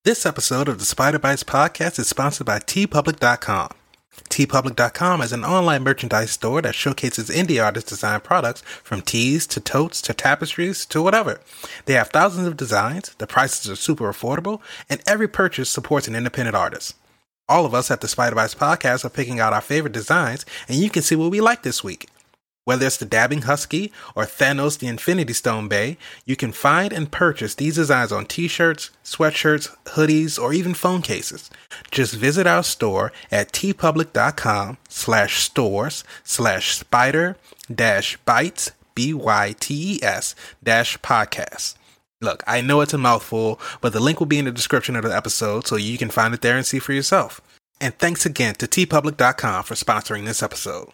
This episode of the Spider Bites podcast is sponsored by TeePublic.com. TeePublic.com is an online merchandise store that showcases indie artists' design products from tees to totes to tapestries to whatever. They have thousands of designs, the prices are super affordable, and every purchase supports an independent artist. All of us at the Spider Bites podcast are picking out our favorite designs, and you can see what we like this week. Whether it's the Dabbing Husky or Thanos the Infinity Stone Bay, you can find and purchase these designs on t-shirts, sweatshirts, hoodies, or even phone cases. Just visit our store at teepublic.com/stores/spider-bites, BYTES-podcast. Look, I know it's a mouthful, but the link will be in the description of the episode so you can find it there and see for yourself. And thanks again to teepublic.com for sponsoring this episode.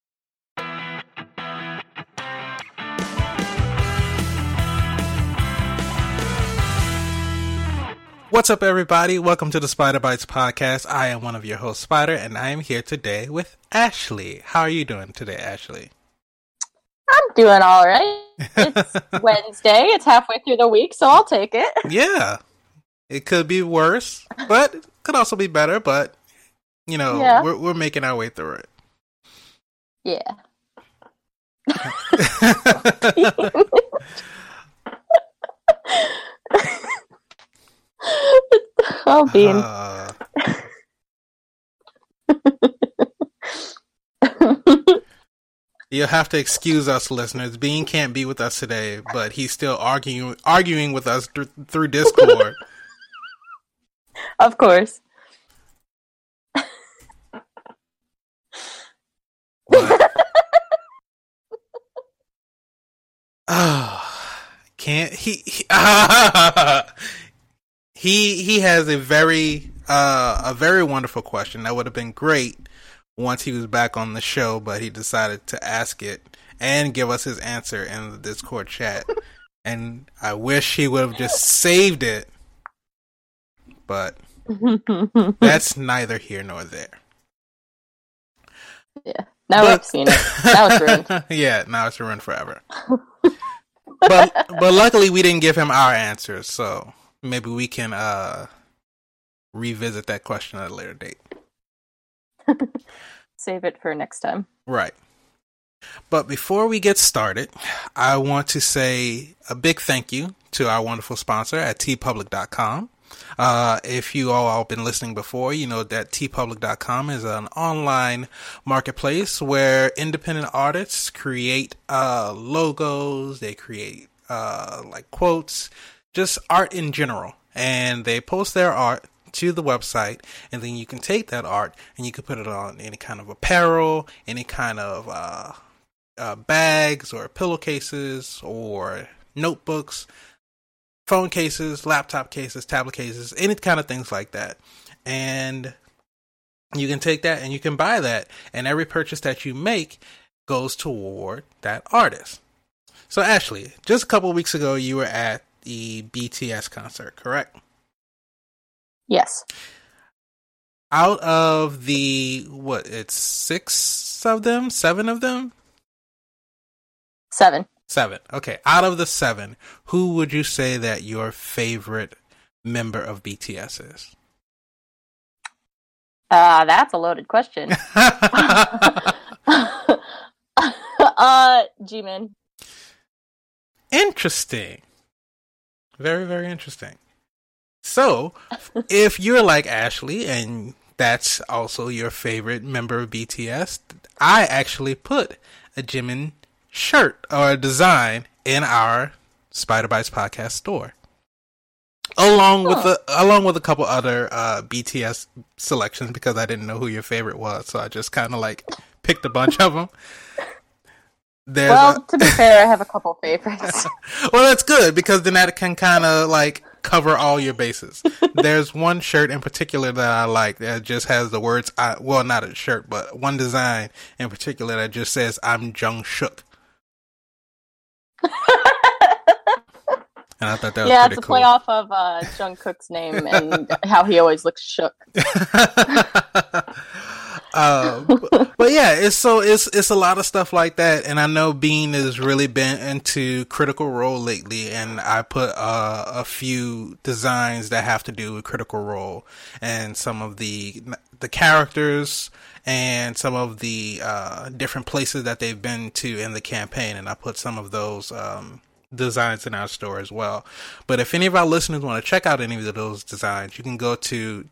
What's up, everybody? Welcome to the Spider Bites podcast. I am one of your hosts, Spider, and I am here today with Ashley. How are you doing today, Ashley? I'm doing all right. It's Wednesday. It's halfway through the week, so I'll take it. Yeah. It could be worse, but it could also be better, but, you know, we're making our way through it. Yeah. Oh, Bean. You'll have to excuse us, listeners. Bean can't be with us today, but he's still arguing with us through Discord. Of course. But, can't he has a very wonderful question that would have been great once he was back on the show, but he decided to ask it and give us his answer in the Discord chat. And I wish he would have just saved it, but that's neither here nor there. Yeah, we've seen it. Now it's ruined. Yeah, now it's ruined forever. But luckily we didn't give him our answers, so maybe we can revisit that question at a later date. Save it for next time. Right. But before we get started, I want to say a big thank you to our wonderful sponsor at teepublic.com. If you all have been listening before, you know that teepublic.com is an online marketplace where independent artists create logos, they create like quotes, just art in general, and they post their art to the website, and then you can take that art and you can put it on any kind of apparel, any kind of bags or pillowcases or notebooks, phone cases, laptop cases, tablet cases, any kind of things like that. And you can take that and you can buy that, and every purchase that you make goes toward that artist. So Ashley, just a couple of weeks ago you were at the BTS concert, correct? Yes. Out of the, it's 7 of them? 7. 7. Okay. Out of the 7, who would you say that your favorite member of BTS is? That's a loaded question. Jimin. Interesting. Very, very interesting. So, if you're like Ashley and that's also your favorite member of BTS, I actually put a Jimin shirt or a design in our Spider Bites podcast store, along with a couple other BTS selections, because I didn't know who your favorite was, so I just kind of like picked a bunch of them. To be fair, I have a couple favorites. Well, that's good, because then that can kind of like cover all your bases. There's one shirt in particular that I like that just has the words, not a shirt, but one design in particular that just says, "I'm Jung Shook." And I thought that was pretty cool. It's a play off of Jungkook's name and how he always looks shook. But yeah, it's a lot of stuff like that, and I know Bean has really been into Critical Role lately, and I put a few designs that have to do with Critical Role and some of the characters and some of the different places that they've been to in the campaign, and I put some of those designs in our store as well. But if any of our listeners want to check out any of those designs, you can go to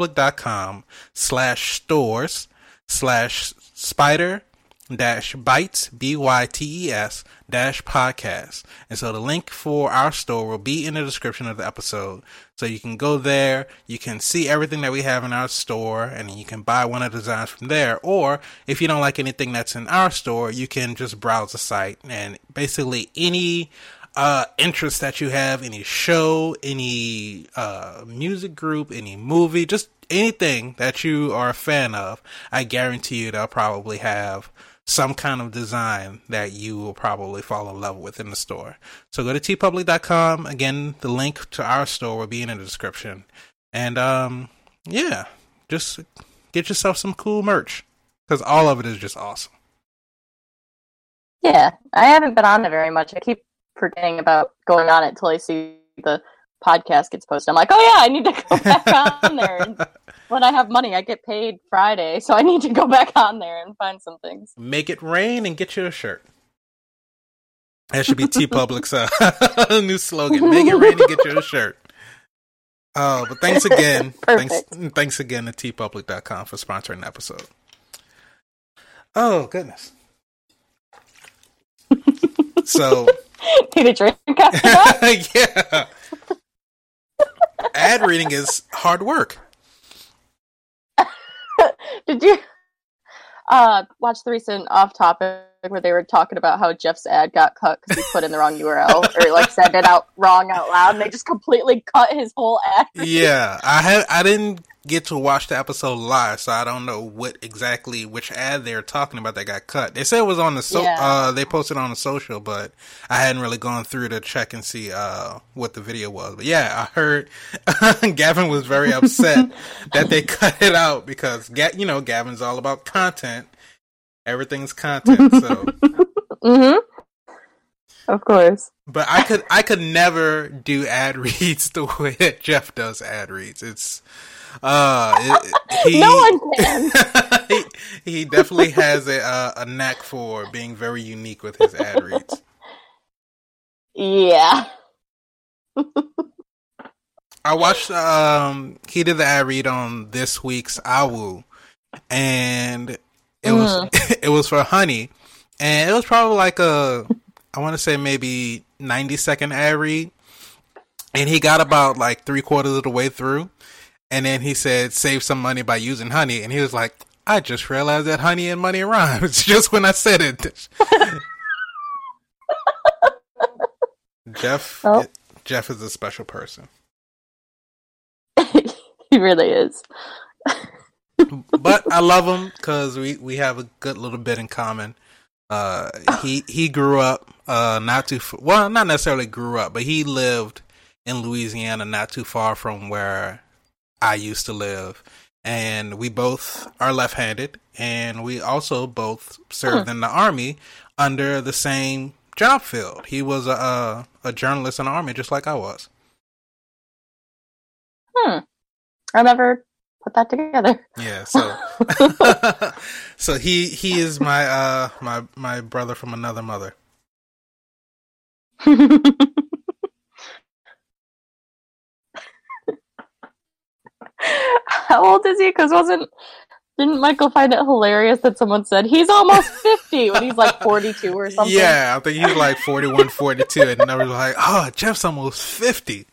tpublic.com/stores/spider-bites BYTES-podcast. And so the link for our store will be in the description of the episode. So you can go there, you can see everything that we have in our store, and you can buy one of the designs from there. Or if you don't like anything that's in our store, you can just browse the site, and basically any interest that you have, any show, any music group, any movie, just anything that you are a fan of, I guarantee you they'll probably have some kind of design that you will probably fall in love with in the store. So go to tpublic.com. Again, the link to our store will be in the description. And yeah, just get yourself some cool merch, because all of it is just awesome. Yeah, I haven't been on it very much. I keep forgetting about going on it until I see the podcast gets posted. I'm like, oh yeah, I need to go back on there. And when I have money, I get paid Friday, so I need to go back on there and find some things. Make it rain and get you a shirt. That should be TeePublic's new slogan. Make it rain and get you a shirt. Oh, but thanks again. Thanks again to tpublic.com for sponsoring the episode. Oh, goodness. So need a drink after that? Yeah. Ad reading is hard work. Did you watch the recent Off Topic where they were talking about how Jeff's ad got cut because he put in the wrong URL or like said it wrong out loud, and they just completely cut his whole ad? Yeah, I didn't get to watch the episode live, so I don't know which ad they're talking about that got cut. They said it was on the they posted on the social, but I hadn't really gone through to check and see what the video was. But yeah, I heard Gavin was very upset that they cut it out because Gavin's all about content. Everything's content, so. Mm-hmm. Of course. But I could never do ad reads the way that Jeff does ad reads. It's no one can. he definitely has a knack for being very unique with his ad reads. Yeah. I watched he did the ad read on this week's Awu, and it was for Honey, and it was probably like I want to say maybe 90-second ad read, and he got about like 3/4 of the way through, and then he said, "Save some money by using Honey," and he was like, "I just realized that honey and money rhymes just when I said it." Jeff is a special person. He really is. But I love him because we have a good little bit in common. He grew up not necessarily grew up, but he lived in Louisiana, not too far from where I used to live, and we both are left-handed, and we also both served in the Army under the same job field. He was a journalist in the Army, just like I was. I never put that together. Yeah, so so he is my brother from another mother. How old is he? Because didn't Michael find it hilarious that someone said he's almost 50 when he's like 42 or something? Yeah, I think he's like 41, 42, and they were like, "Oh, Jeff's almost 50."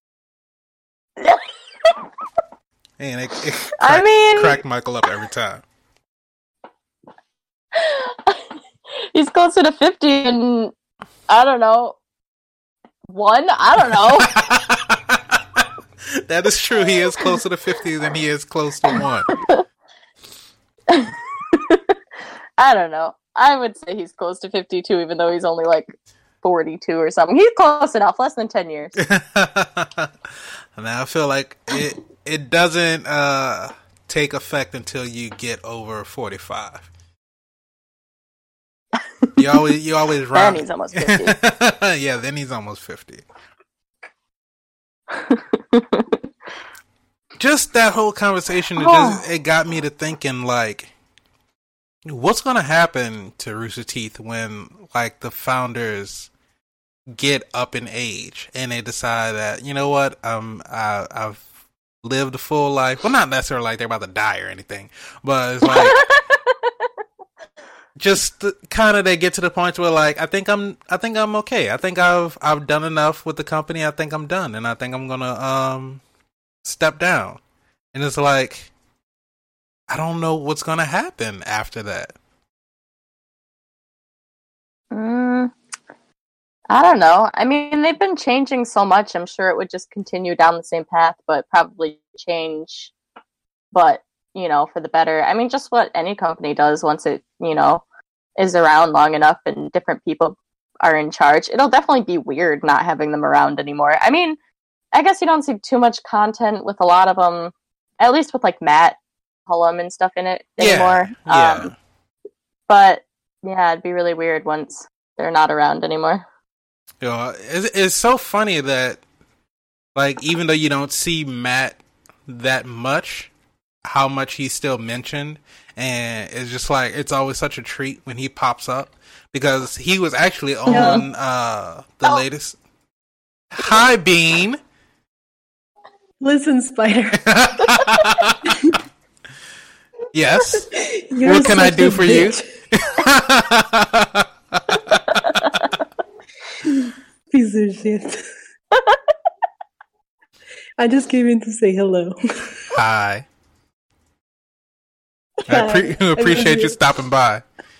And it cracked Michael up every time. He's closer to 50 and I don't know. That is true. He is closer to 50 than he is close to 1. I don't know. I would say he's close to 52, even though he's only like 42 or something. He's close enough. Less than 10 years. And I feel like it doesn't take effect until you get over 45. You always round. Then he's almost 50. Yeah, then he's almost 50. Just that whole conversation, it got me to thinking, like, what's going to happen to Rooster Teeth when, like, the founders get up in age and they decide that, you know what, I've lived a full life. Well, not necessarily like they're about to die or anything, but it's like just kind of they get to the point where, like, I think I'm okay. I think I've done enough with the company. I think I'm done, and I think I'm gonna step down. And it's like, I don't know what's gonna happen after that. I don't know. I mean, they've been changing so much. I'm sure it would just continue down the same path, but probably change, but, you know, for the better. I mean, just what any company does once it, you know, is around long enough and different people are in charge. It'll definitely be weird not having them around anymore. I mean, I guess you don't see too much content with a lot of them, at least with, like, Matt Hullum and stuff in it anymore. Yeah. But, yeah, it'd be really weird once they're not around anymore. You know, it's so funny that, like, even though you don't see Matt that much, how much he's still mentioned, and it's just like, it's always such a treat when he pops up, because he was actually on the latest. Hi, Bean. Listen, Spider. Yes. What can I do for you? Piece of shit. I just came in to say hello. Hi. I appreciate you stopping by.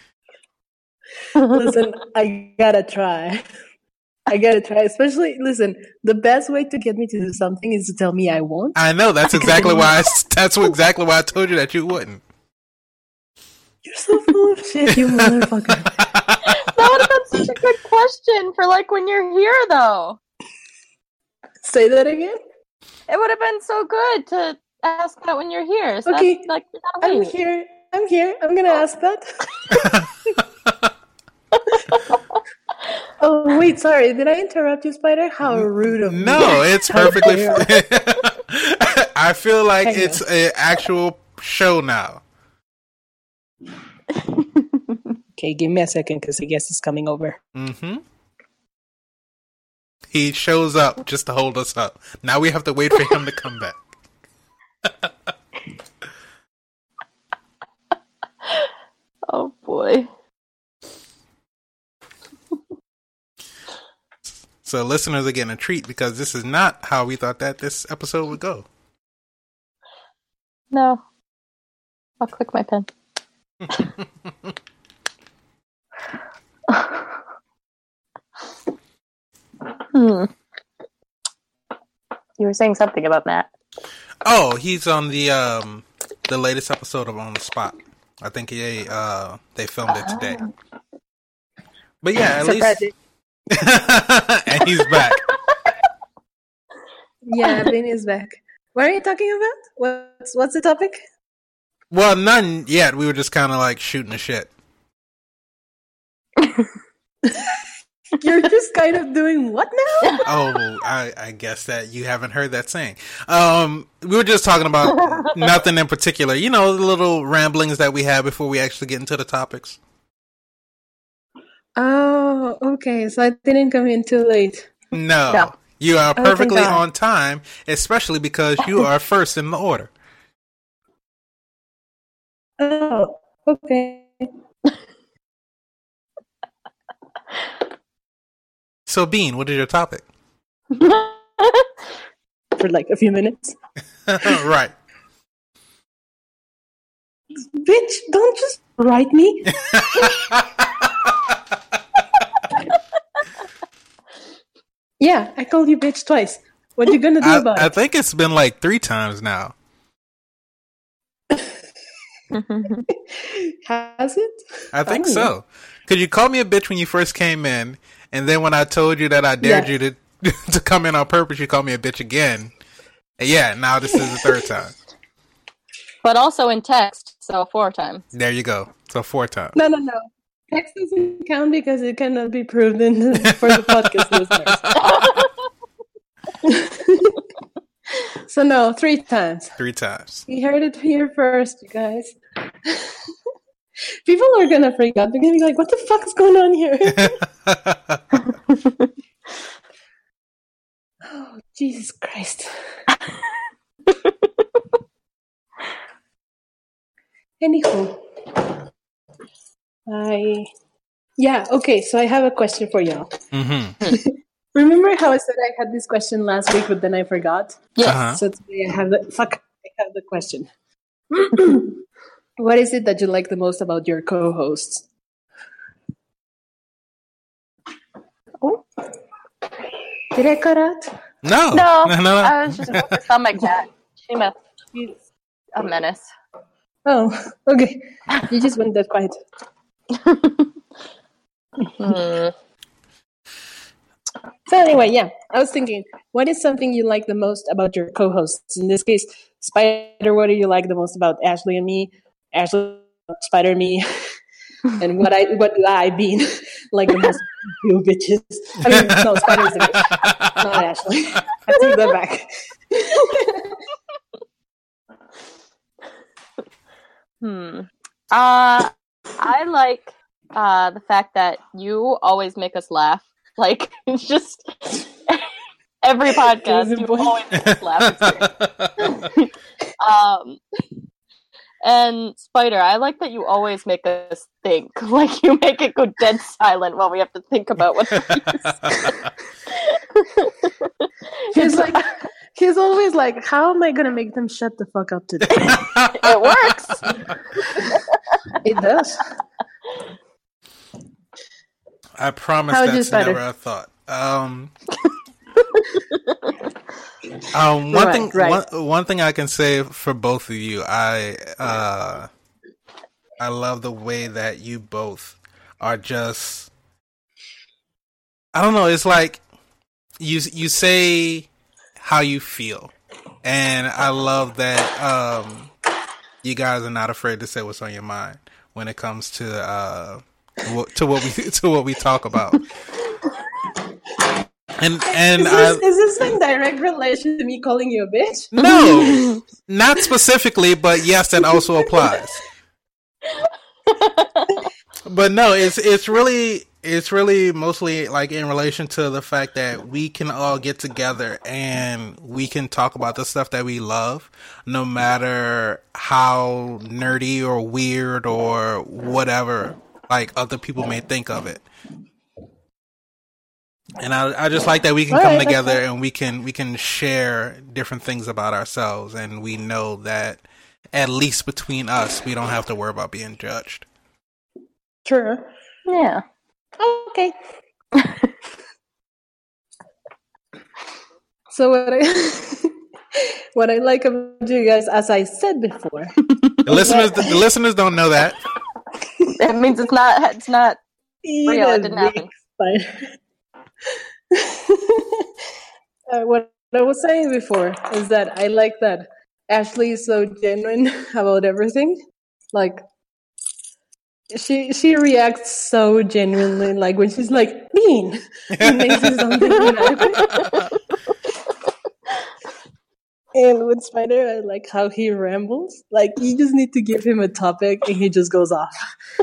Listen, I gotta try. Especially, listen, the best way to get me to do something is to tell me I won't. I know, that's exactly why I told you that you wouldn't. You're so full of shit, you motherfucker. That would have been such a good question for, like, when you're here, though. Say that again? It would have been so good to ask that when you're here. So okay, that's, like, I'm here. I'm gonna ask that. Oh, wait, sorry. Did I interrupt you, Spider? How rude of me. No, it's perfectly I feel like it's an actual show now. Okay, give me a second because I guess it's coming over. Mm-hmm. He shows up just to hold us up. Now we have to wait for him to come back. Oh, boy. So listeners are getting a treat because this is not how we thought that this episode would go. No. I'll click my pen. You were saying something about Matt. Oh, he's on the latest episode of On the Spot. I think they filmed it today. But yeah, at least and he's back. Yeah, Ben is back. What are you talking about? What's the topic? Well, none yet. We were just kind of like shooting the shit. You're just kind of doing what now? Oh, I guess that you haven't heard that saying. We were just talking about nothing in particular. You know, the little ramblings that we had before we actually get into the topics. Oh, okay. So I didn't come in too late. No. You are perfectly on time, especially because you are first in the order. Oh, okay. So, Bean, what is your topic? For like a few minutes. Right. Bitch, don't just write me. Yeah, I called you bitch twice. What are you gonna do about it? I think it's been like 3 times now. Has it? I think so. Because you called me a bitch when you first came in, and then when I told you that I dared you to come in on purpose, you called me a bitch again. And yeah, now this is the 3rd time. But also in text, so 4 times. There you go. So 4 times. No. Text doesn't count because it cannot be proved for the podcast listeners. So no, 3 times. 3 times. You heard it here first, you guys. People are gonna freak out. They're gonna be like, "What the fuck is going on here?" Oh, Jesus Christ. Anywho. Okay, so I have a question for y'all. Mm-hmm. Remember how I said I had this question last week, but then I forgot? Yes. Uh-huh. So today I have the question. What is it that you like the most about your co-hosts? Oh. Did I cut out? No. I was just focused on my cat. She's a menace. Oh, okay. You just went that quiet. So anyway, yeah, I was thinking, what is something you like the most about your co-hosts? In this case, Spider, what do you like the most about Ashley and me? Ashley, Spider, and me. And what do I mean like the most you bitches? I mean, no, Spider's the bitch, not Ashley. I take that back. I like the fact that you always make us laugh. Like, it's just every podcast you always make us laugh. It's great. And Spider, I like that you always make us think. Like, you make it go dead silent while we have to think about what He's always like, how am I gonna make them shut the fuck up today? It works. It does. I promise How would you, that's Spider? never a thought. One thing I can say for both of you, I love the way that you both are just, I don't know, it's like you say how you feel, and I love that you guys are not afraid to say what's on your mind when it comes to what we talk about. And is this in direct relation to me calling you a bitch? No, not specifically, but yes, that also applies. But no, it's really mostly like in relation to the fact that we can all get together and we can talk about the stuff that we love, no matter how nerdy or weird or whatever like other people may think of it. And I just like that we can come together and we can share different things about ourselves, and we know that at least between us, we don't have to worry about being judged. True. Yeah. Okay. So what I like about you guys, as I said before, the listeners don't know that. It means it's not real. It didn't happen. What I was saying before is that I like that Ashley is so genuine about everything. Like, she reacts so genuinely, like when she's like, Bean, and then she's something inadequate. And with Spider, I like how he rambles. Like, you just need to give him a topic and he just goes off.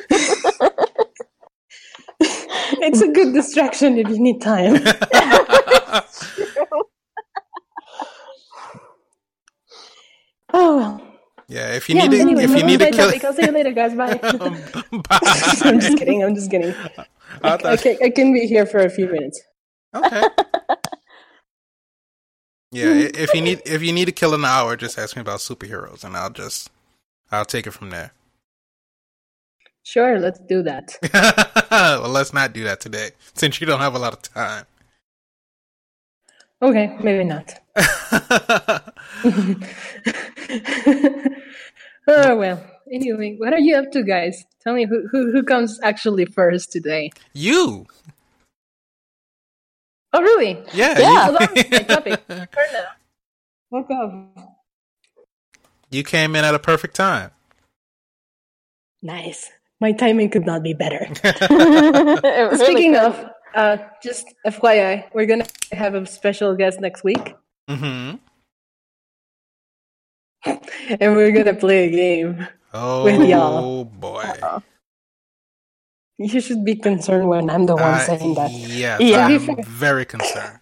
It's a good distraction if you need time. Oh well. Yeah, if you need to kill, I'll see you later, guys. Bye. Bye. I'm just kidding. I can be here for a few minutes. Okay. Yeah, if you need to kill an hour, just ask me about superheroes, and I'll take it from there. Sure, let's do that. Well, let's not do that today, since you don't have a lot of time. Okay, maybe not. Oh well. Anyway, what are you up to, guys? Tell me who comes actually first today. You. Oh really? Yeah. Yeah. Hold on, my topic. Turn now. Woke up. You came in at a perfect time. Nice. My timing could not be better. It was really Speaking good. of, just FYI, we're gonna have a special guest next week, Mm-hmm. and we're gonna play a game. Oh, With y'all. boy. Uh-oh. You should be concerned when I'm the one saying that. Yes, Yeah. I'm very concerned.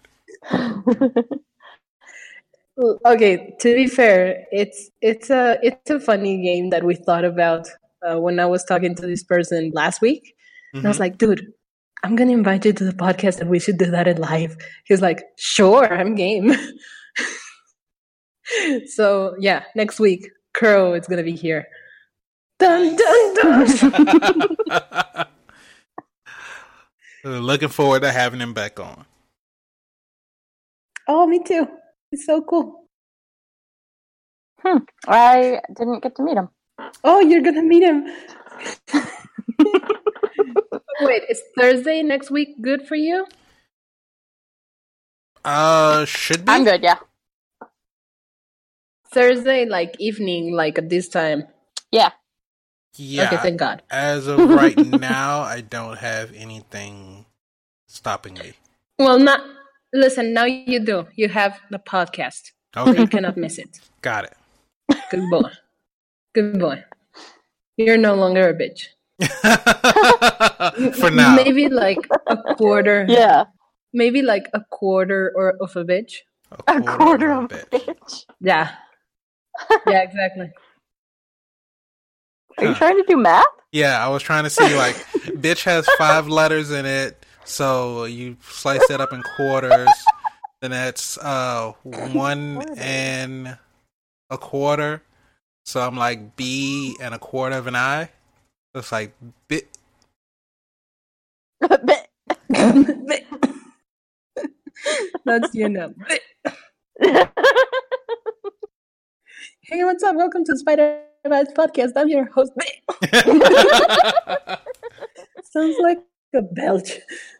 Okay, to be fair, it's a funny game that we thought about when I was talking to this person last week. And I was Mhm. like, dude, I'm gonna invite you to the podcast and we should do that in live. He's like, sure, I'm game. So yeah, next week, Crow is gonna be here. Dun dun dun. Looking forward to having him back on. Oh, me too. It's so cool. I didn't get to meet him. Oh, you're gonna meet him. Wait, is Thursday next week good for you? Should be. I'm good, yeah. Thursday, like evening, like at this time. Yeah. Yeah. Okay, thank God. As of right now, I don't have anything stopping me. Well, not. Listen, now you do. You have the podcast, so Okay, you cannot miss it. got it. Good boy. Good boy. You're no longer a bitch. For now. Maybe like a quarter. Yeah. Maybe like a quarter or of a bitch. A quarter of a bitch. bitch. Yeah. Yeah, exactly. Are you trying to do math? Yeah, I was trying to see, like, bitch has 5 letters in it, so you slice that up in quarters, then that's 1 and a quarter. So I'm like B and a quarter of an I. So it's like bit. That's your number. Hey, what's up? Welcome to Spider Man's podcast. I'm your host. Sounds like a belch.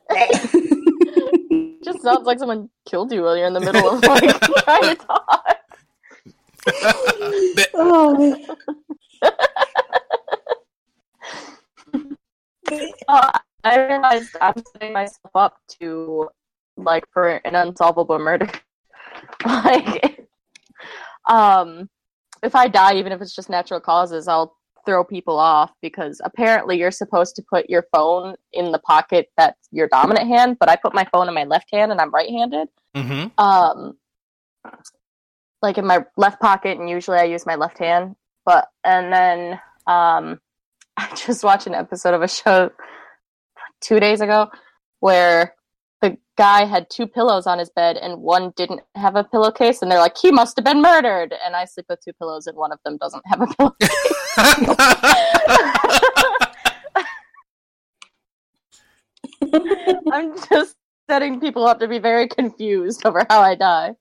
Just sounds like someone killed you while you're in the middle of like trying to talk. Oh. I realized I'm setting myself up to like for an unsolvable murder. Like, if I die, even if it's just natural causes, I'll throw people off because apparently you're supposed to put your phone in the pocket that's your dominant hand, but I put my phone in my left hand and I'm right-handed. Mm-hmm. Like in my left pocket, and usually I use my left hand. And then I just watched an episode of a show 2 days ago where the guy had 2 pillows on his bed and one didn't have a pillowcase, and they're like, he must have been murdered. And I sleep with 2 pillows and one of them doesn't have a pillowcase. I'm just setting people up to be very confused over how I die.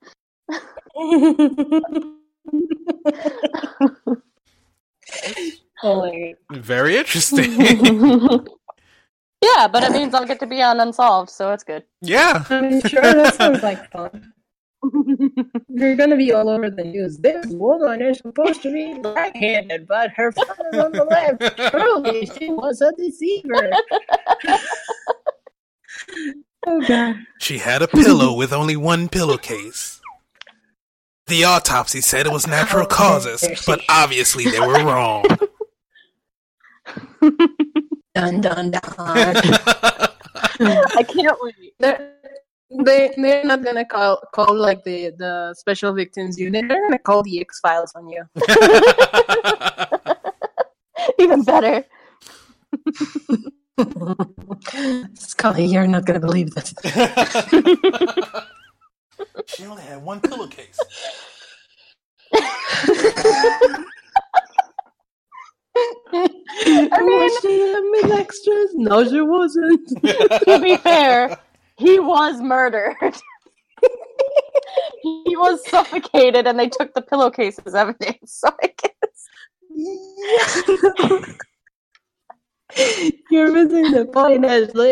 Oh my God. Very interesting. Yeah, but it means I'll get to be on Unsolved, so it's good. Yeah. I'm sure that sounds like fun. You're gonna be all over the news. This woman is supposed to be right-handed, but her phone is on the left. Truly, she was a deceiver. Oh God. She had a pillow with only one pillowcase. The autopsy said it was natural causes, but obviously they were wrong. Dun dun dun. I can't wait. They're not gonna call like the special victims unit. They're gonna call the X-Files on you. Even better. Scully, you're not gonna believe this. She only had one pillowcase. I mean, she had me extras. No, she wasn't. To be fair, he was murdered. He was suffocated and they took the pillowcase as evidence, so I guess. You're missing the point, Ashley.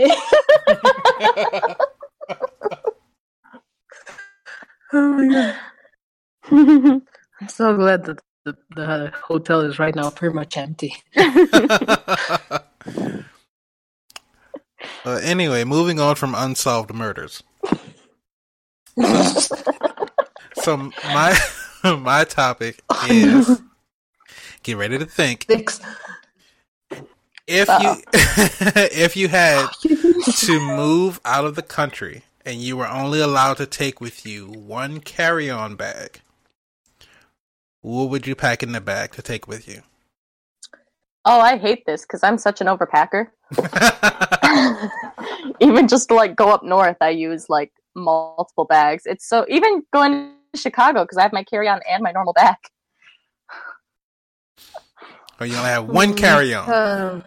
Oh my God. I'm so glad that the hotel is right now pretty much empty. Anyway, moving on from unsolved murders. So my topic is get ready to think. If you had to move out of the country and you were only allowed to take with you one carry-on bag, what would you pack in the bag to take with you? Oh, I hate this because I'm such an overpacker. Even just to like go up north, I use like multiple bags. It's so even going to Chicago because I have my carry-on and my normal bag. Or you only have one carry-on.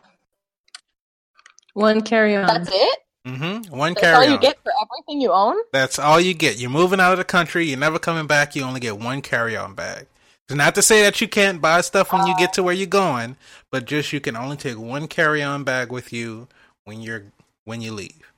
One carry-on. That's it? Mm-hmm. One That's carry-on. all you get for everything you own? That's all you get. You're moving out of the country. You're never coming back. You only get one carry-on bag. It's not to say that you can't buy stuff when you get to where you're going, but just you can only take one carry-on bag with you when you leave.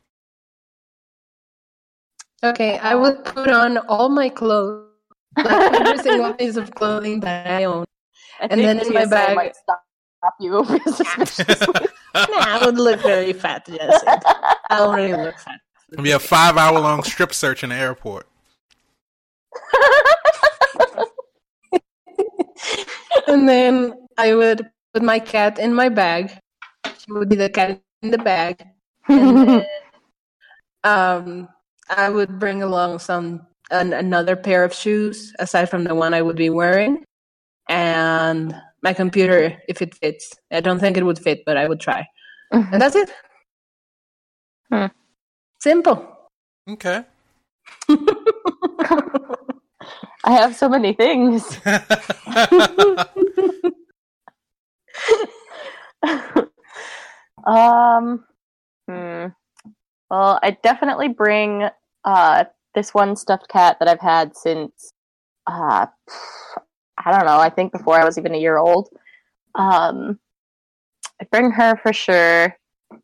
Okay, I would put on all my clothes, like every single piece of clothing that I own, and then in my bag. Might stop you suspiciously. I would look very fat, Jesse. I already look fat. It'll be a 5-hour-long strip search in the airport. And then I would put my cat in my bag. She would be the cat in the bag. And then, I would bring along another pair of shoes aside from the one I would be wearing, and my computer if it fits. I don't think it would fit, but I would try. And that's it. Simple. Okay. I have so many things. Well, I definitely bring this one stuffed cat that I've had since I don't know, I think before I was even a year old. I bring her for sure.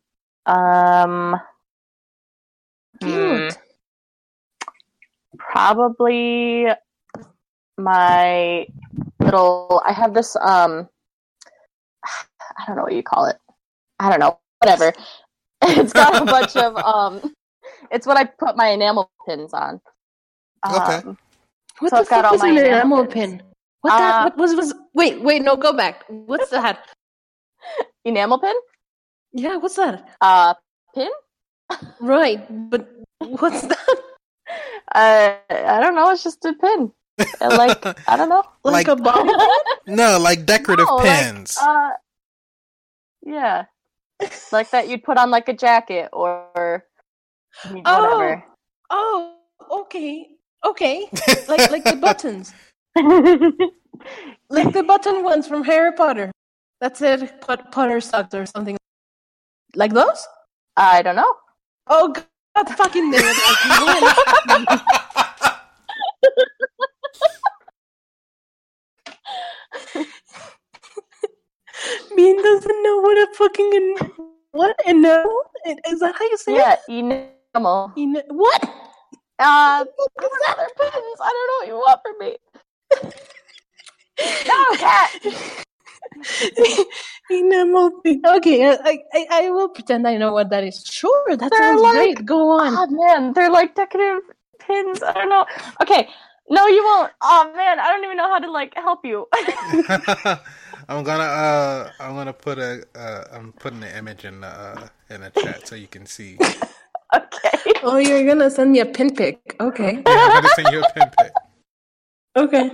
Cute. Probably my little, I have this, I don't know what you call it. I don't know, whatever. It's got a bunch of, it's what I put my enamel pins on. Okay. What So the it's got fuck all is my an enamel enamel pins. pin? What was wait, no, go back. What's that? Enamel pin? Yeah, what's that? Pin? Right, but what's that? I don't know, it's just a pin. Like, I don't know. Like Like- a bobby pin? No, like decorative No, pins. Yeah. Like that you'd put on like a jacket or whatever. Oh, okay. Like the buttons. Like the button ones from Harry Potter. That's it, Potter socks or something. Like those? I don't know. Oh, God fucking damn it. Bean doesn't know what a fucking enamel? Is that how you say Yeah, it? enamel. What? These other pins. I don't know what you want from me. No, cat. Enamel pin. Okay, I will pretend I know what that is. Sure, that They're sounds like- great. Go on. Oh man, they're like decorative pins. I don't know. Okay, no, you won't. Oh man, I don't even know how to like help you. I'm gonna put I'm putting the image in the chat so you can see. Okay. Oh, you're gonna send me a pin pic. Okay. Yeah, I'm gonna send you a pin pic. Okay.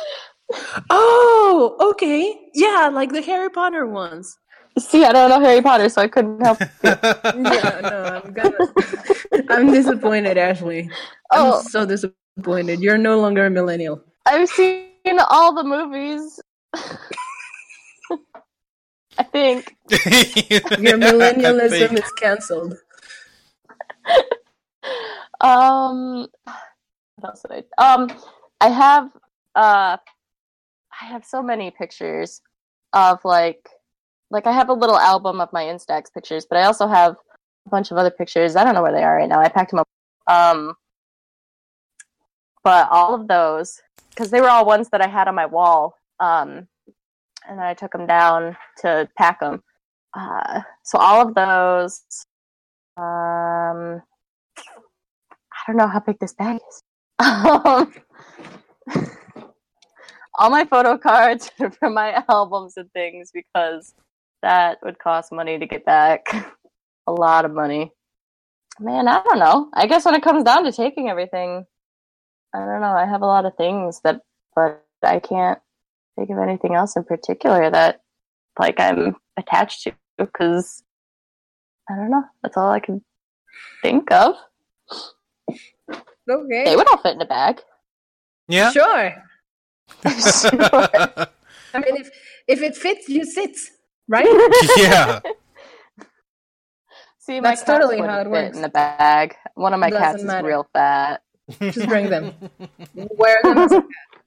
Oh, okay. Yeah, like the Harry Potter ones. See, I don't know Harry Potter, so I couldn't help. Yeah, no, I'm disappointed, Ashley. Oh. I'm so disappointed. You're no longer a millennial. I've seen all the movies. I think. Your millennialism is cancelled. What else did I have so many pictures of like I have a little album of my Instax pictures, but I also have a bunch of other pictures. I don't know where they are right now. I packed them up. But all of those, because they were all ones that I had on my wall And I took them down to pack them. So all of those, I don't know how big this bag is. All my photo cards from my albums and things, because that would cost money to get back. A lot of money. Man, I don't know. I guess when it comes down to taking everything, I don't know. I have a lot of things but I can't think of anything else in particular that like I'm attached to, because I don't know. That's all I can think of. Okay. They would all fit in a bag. Yeah. Sure. Sure. I mean, if it fits, you sit, right? Yeah. See, my That's cats totally wouldn't how it fit works. in the bag. One of my Doesn't cats matter. is real fat. Just bring them. Wear them as a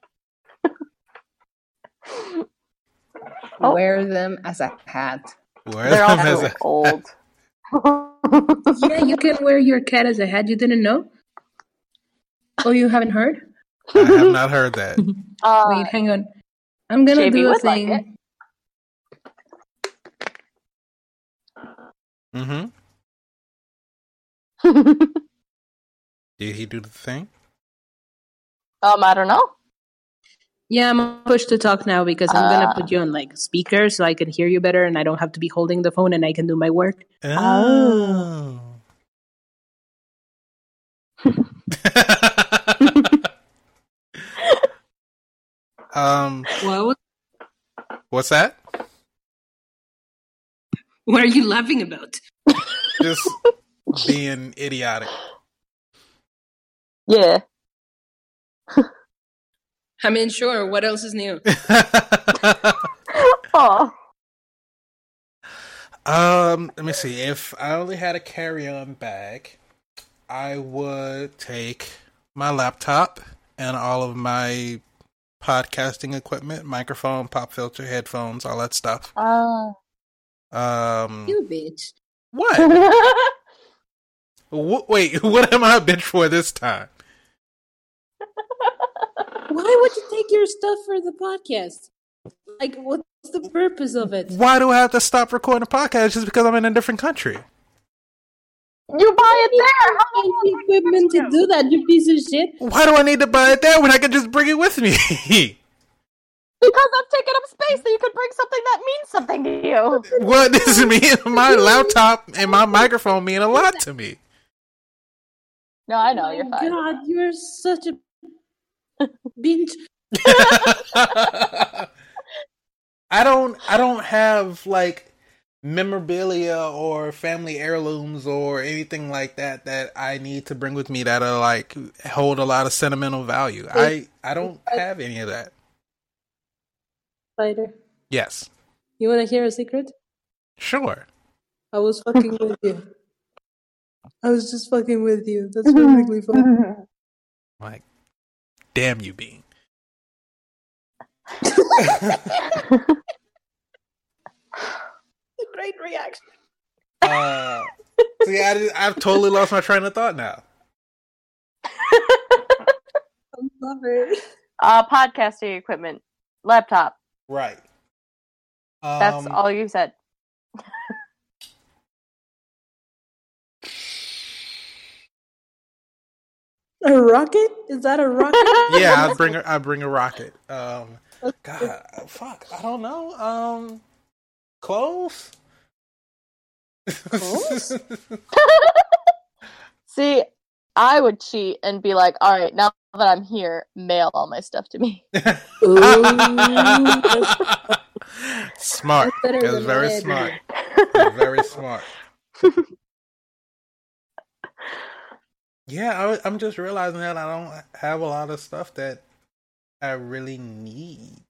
Oh. Wear them as a hat. Where They're them also as a- old. Yeah, you can wear your cat as a hat. You didn't know? Oh, you haven't heard? I have not heard that. Wait, hang on. I'm gonna JB do a would like thing. Mm-hmm. Did he do the thing? I don't know. Yeah, I'm pushed to talk now because I'm gonna put you on like speaker so I can hear you better and I don't have to be holding the phone and I can do my work. Oh. Well, What's that? what are you laughing about? Just being idiotic. Yeah. I mean, sure. What else is new? Oh. Let me see. If I only had a carry-on bag, I would take my laptop and all of my podcasting equipment, microphone, pop filter, headphones, all that stuff. Oh. You bitch. What? Wait, what am I a bitch for this time? Why would you take your stuff for the podcast? Like, what's the purpose of it? Why do I have to stop recording a podcast just because I'm in a different country? You buy it there. The equipment to do that, you piece of shit. Why do I need to buy it there when I can just bring it with me? Because I'm taking up space, so you could bring something that means something to you. What does it mean? My laptop and my microphone mean a lot to me. No, I know, you're Oh fine. God, you're such a binge. I don't have like memorabilia or family heirlooms or anything like that that I need to bring with me that are like hold a lot of sentimental value. I don't have any of that. Spider, Yes. you want to hear a secret? Sure. I was fucking with you. I was just fucking with you. That's perfectly fine. Like, damn you, Bean. Great reaction. See, I've totally lost my train of thought now. I love it. Podcasting equipment. Laptop. Right. That's all you said. A rocket? Is that a rocket? Yeah, I bring a rocket. God, fuck, I don't know. Clothes. Clothes? See, I would cheat and be like, all right, now that I'm here, mail all my stuff to me. Smart. That's better It was than very mine. smart. It was very smart. Yeah, I'm just realizing that I don't have a lot of stuff that I really need.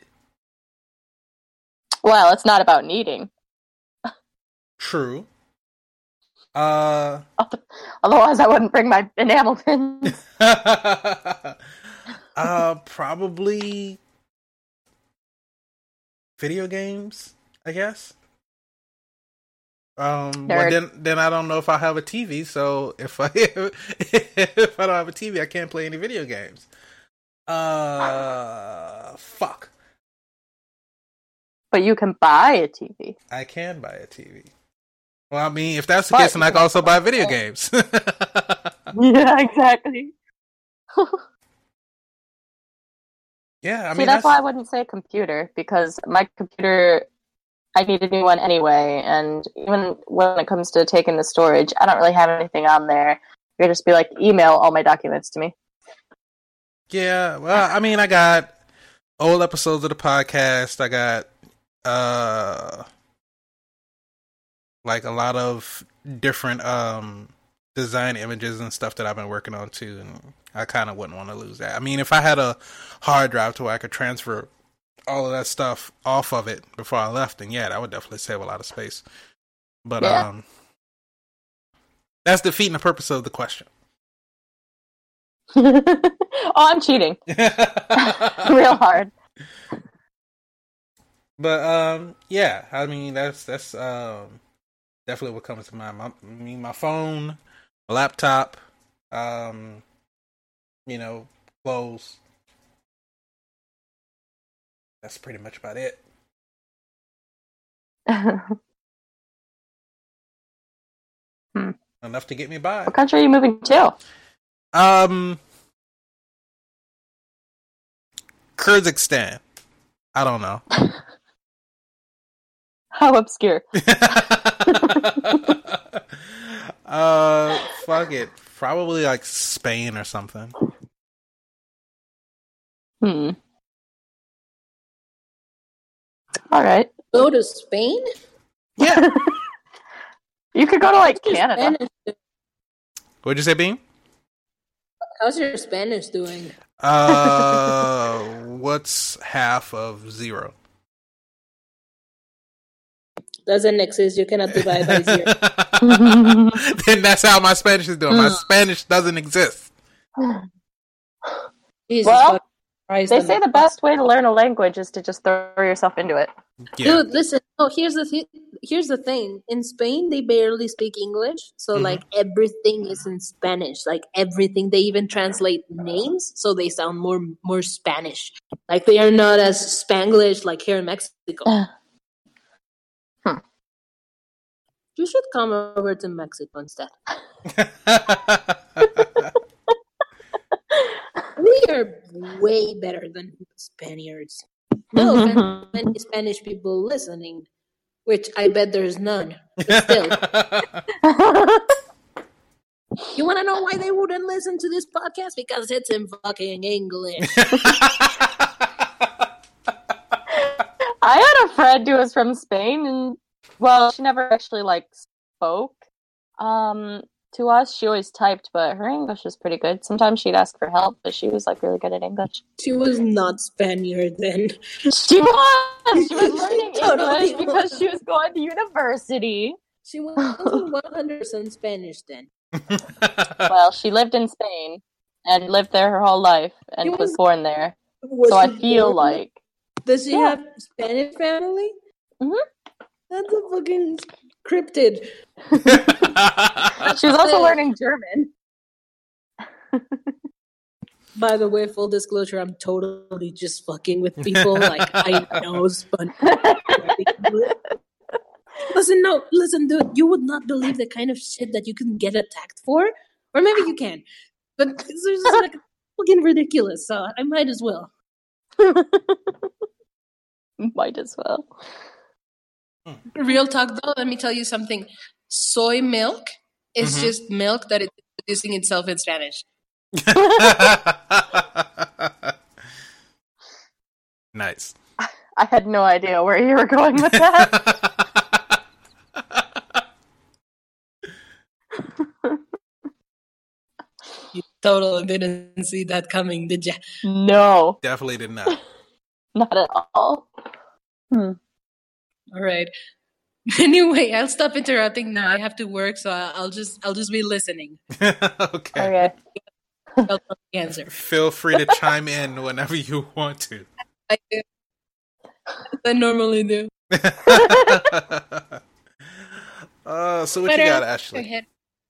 Well, it's not about needing. True. Otherwise, I wouldn't bring my enamel pins. Probably video games, I guess. Well, then I don't know if I have a TV. So if I if I don't have a TV, I can't play any video games. Fuck. But you can buy a TV. I can buy a TV. Well, I mean, if that's the case, then I can also buy video games. Yeah, exactly. Yeah, I mean, See, that's why I wouldn't say a computer, because my computer, I need a new one anyway, and even when it comes to taking the storage, I don't really have anything on there. You just be like, email all my documents to me. Yeah, well, I mean, I got old episodes of the podcast. I got like a lot of different design images and stuff that I've been working on too, and I kind of wouldn't want to lose that. I mean, if I had a hard drive to where I could transfer all of that stuff off of it before I left, then yeah, that would definitely save a lot of space. But Yeah. That's defeating the purpose of the question. Oh, I'm cheating. Real hard. But yeah, I mean that's definitely what comes to mind. My phone, my laptop, clothes. That's pretty much about it. Enough to get me by. What country are you moving to? Kyrgyzstan. I don't know. How obscure. Fuck it. Probably like Spain or something. All right. Go to Spain? Yeah. You could go to like How's your Canada. Spanish- What'd you say, Bean? How's your Spanish doing? What's half of 0? Doesn't exist. You cannot divide by 0. Then that's how my Spanish is doing. My Spanish doesn't exist. Jesus Well, fucking Christ. They say the best way to learn a language is to just throw yourself into it. Yeah. Dude, listen. Oh, here's the thing. In Spain, they barely speak English, so like everything is in Spanish. Like everything, they even translate names, so they sound more Spanish. Like they are not as Spanglish like here in Mexico. You should come over to Mexico instead. We are way better than Spaniards. No offense to any Spanish people listening, which I bet there's none. But still, you want to know why they wouldn't listen to this podcast? Because it's in fucking English. I had a friend who was from Spain, and well, she never actually like spoke to us. She always typed, but her English was pretty good. Sometimes she'd ask for help, but she was like really good at English. She was not Spaniard then. She was. She was learning Totally English because she was going to university. She wasn't 100% Spanish then. Well, she lived in Spain and lived there her whole life and She was was- born there. Was So I she feel born- like Does she Yeah. have Spanish family? Mhm. That's a fucking cryptid. she was also learning German. By the way, full disclosure, I'm totally just fucking with people. Like, I know, but listen, dude, you would not believe the kind of shit that you can get attacked for. Or maybe you can. But it's just like fucking ridiculous, so I might as well. Might as well. Real talk though, let me tell you something. Soy milk is just milk that is producing itself in Spanish. Nice. I had no idea where you were going with that. You totally didn't see that coming, did ya? No, Definitely did not. not at all. All right. Anyway, I'll stop interrupting now. I have to work, so I'll just be listening. Okay. Okay. I'll tell the answer. Feel free to chime in whenever you want to. I do. I normally do. So what you got, Ashley? Go ahead.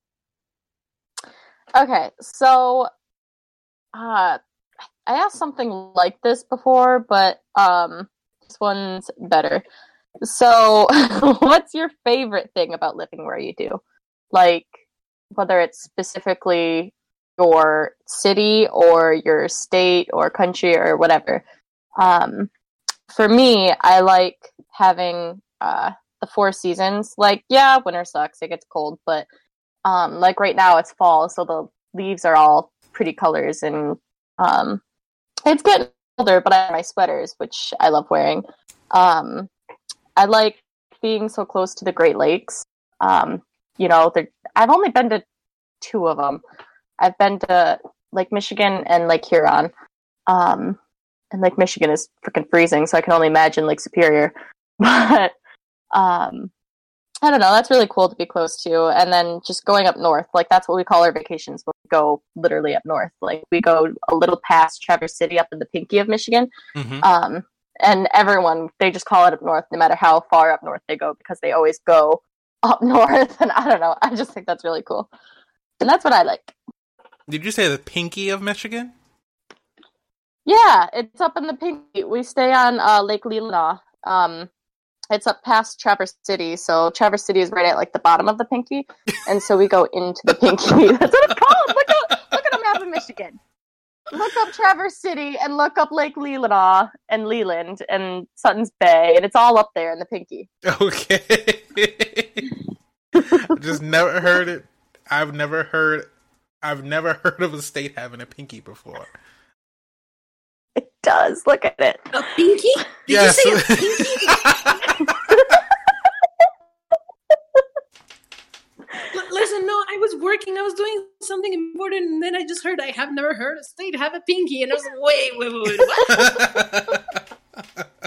Okay, so I asked something like this before, but one's better. So, what's your favorite thing about living where you do? Like, whether it's specifically your city or your state or country or whatever. For me, I like having the 4 seasons. Like, yeah, winter sucks; it gets cold, but like right now it's fall, so the leaves are all pretty colors, and it's getting older. But I have my sweaters, which I love wearing. I like being so close to the Great Lakes. You know, I've only been to 2 of them. I've been to Lake Michigan and Lake Huron. And Lake Michigan is freaking freezing, so I can only imagine Lake Superior. But I don't know, that's really cool to be close to. And then just going up north, like that's what we call our vacations when we go literally up north. Like we go a little past Traverse City up in the Pinky of Michigan. Mm-hmm. And everyone, they just call it up north no matter how far up north they go because they always go up north. And I don't know, I just think that's really cool. And that's what I like. Did you say the Pinky of Michigan? Yeah, it's up in the Pinky. We stay on Lake Leelanau. It's up past Traverse City, so Traverse City is right at like the bottom of the Pinky, and so we go into the Pinky. That's what it's called. Look at a map of Michigan. Look up Traverse City and look up Lake Leelanau and Leland and Sutton's Bay, and it's all up there in the Pinky. Okay. Just never heard it. I've never heard of a state having a Pinky before. It does. Look at it. A Pinky? Did yes. you say a Pinky? Listen, no, I was working. I was doing something important, and then I just heard I have never heard a state have a Pinky, and I was like, wait, what?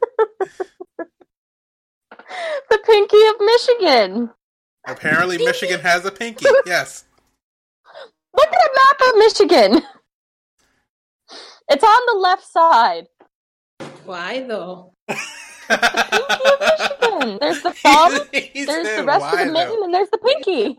The Pinky of Michigan. Apparently, Michigan has a Pinky. Yes. Look at a map of Michigan. It's on the left side. Why, though? The Pinky of Michigan. There's the thumb, there's the rest of the mitten, and there's the Pinky.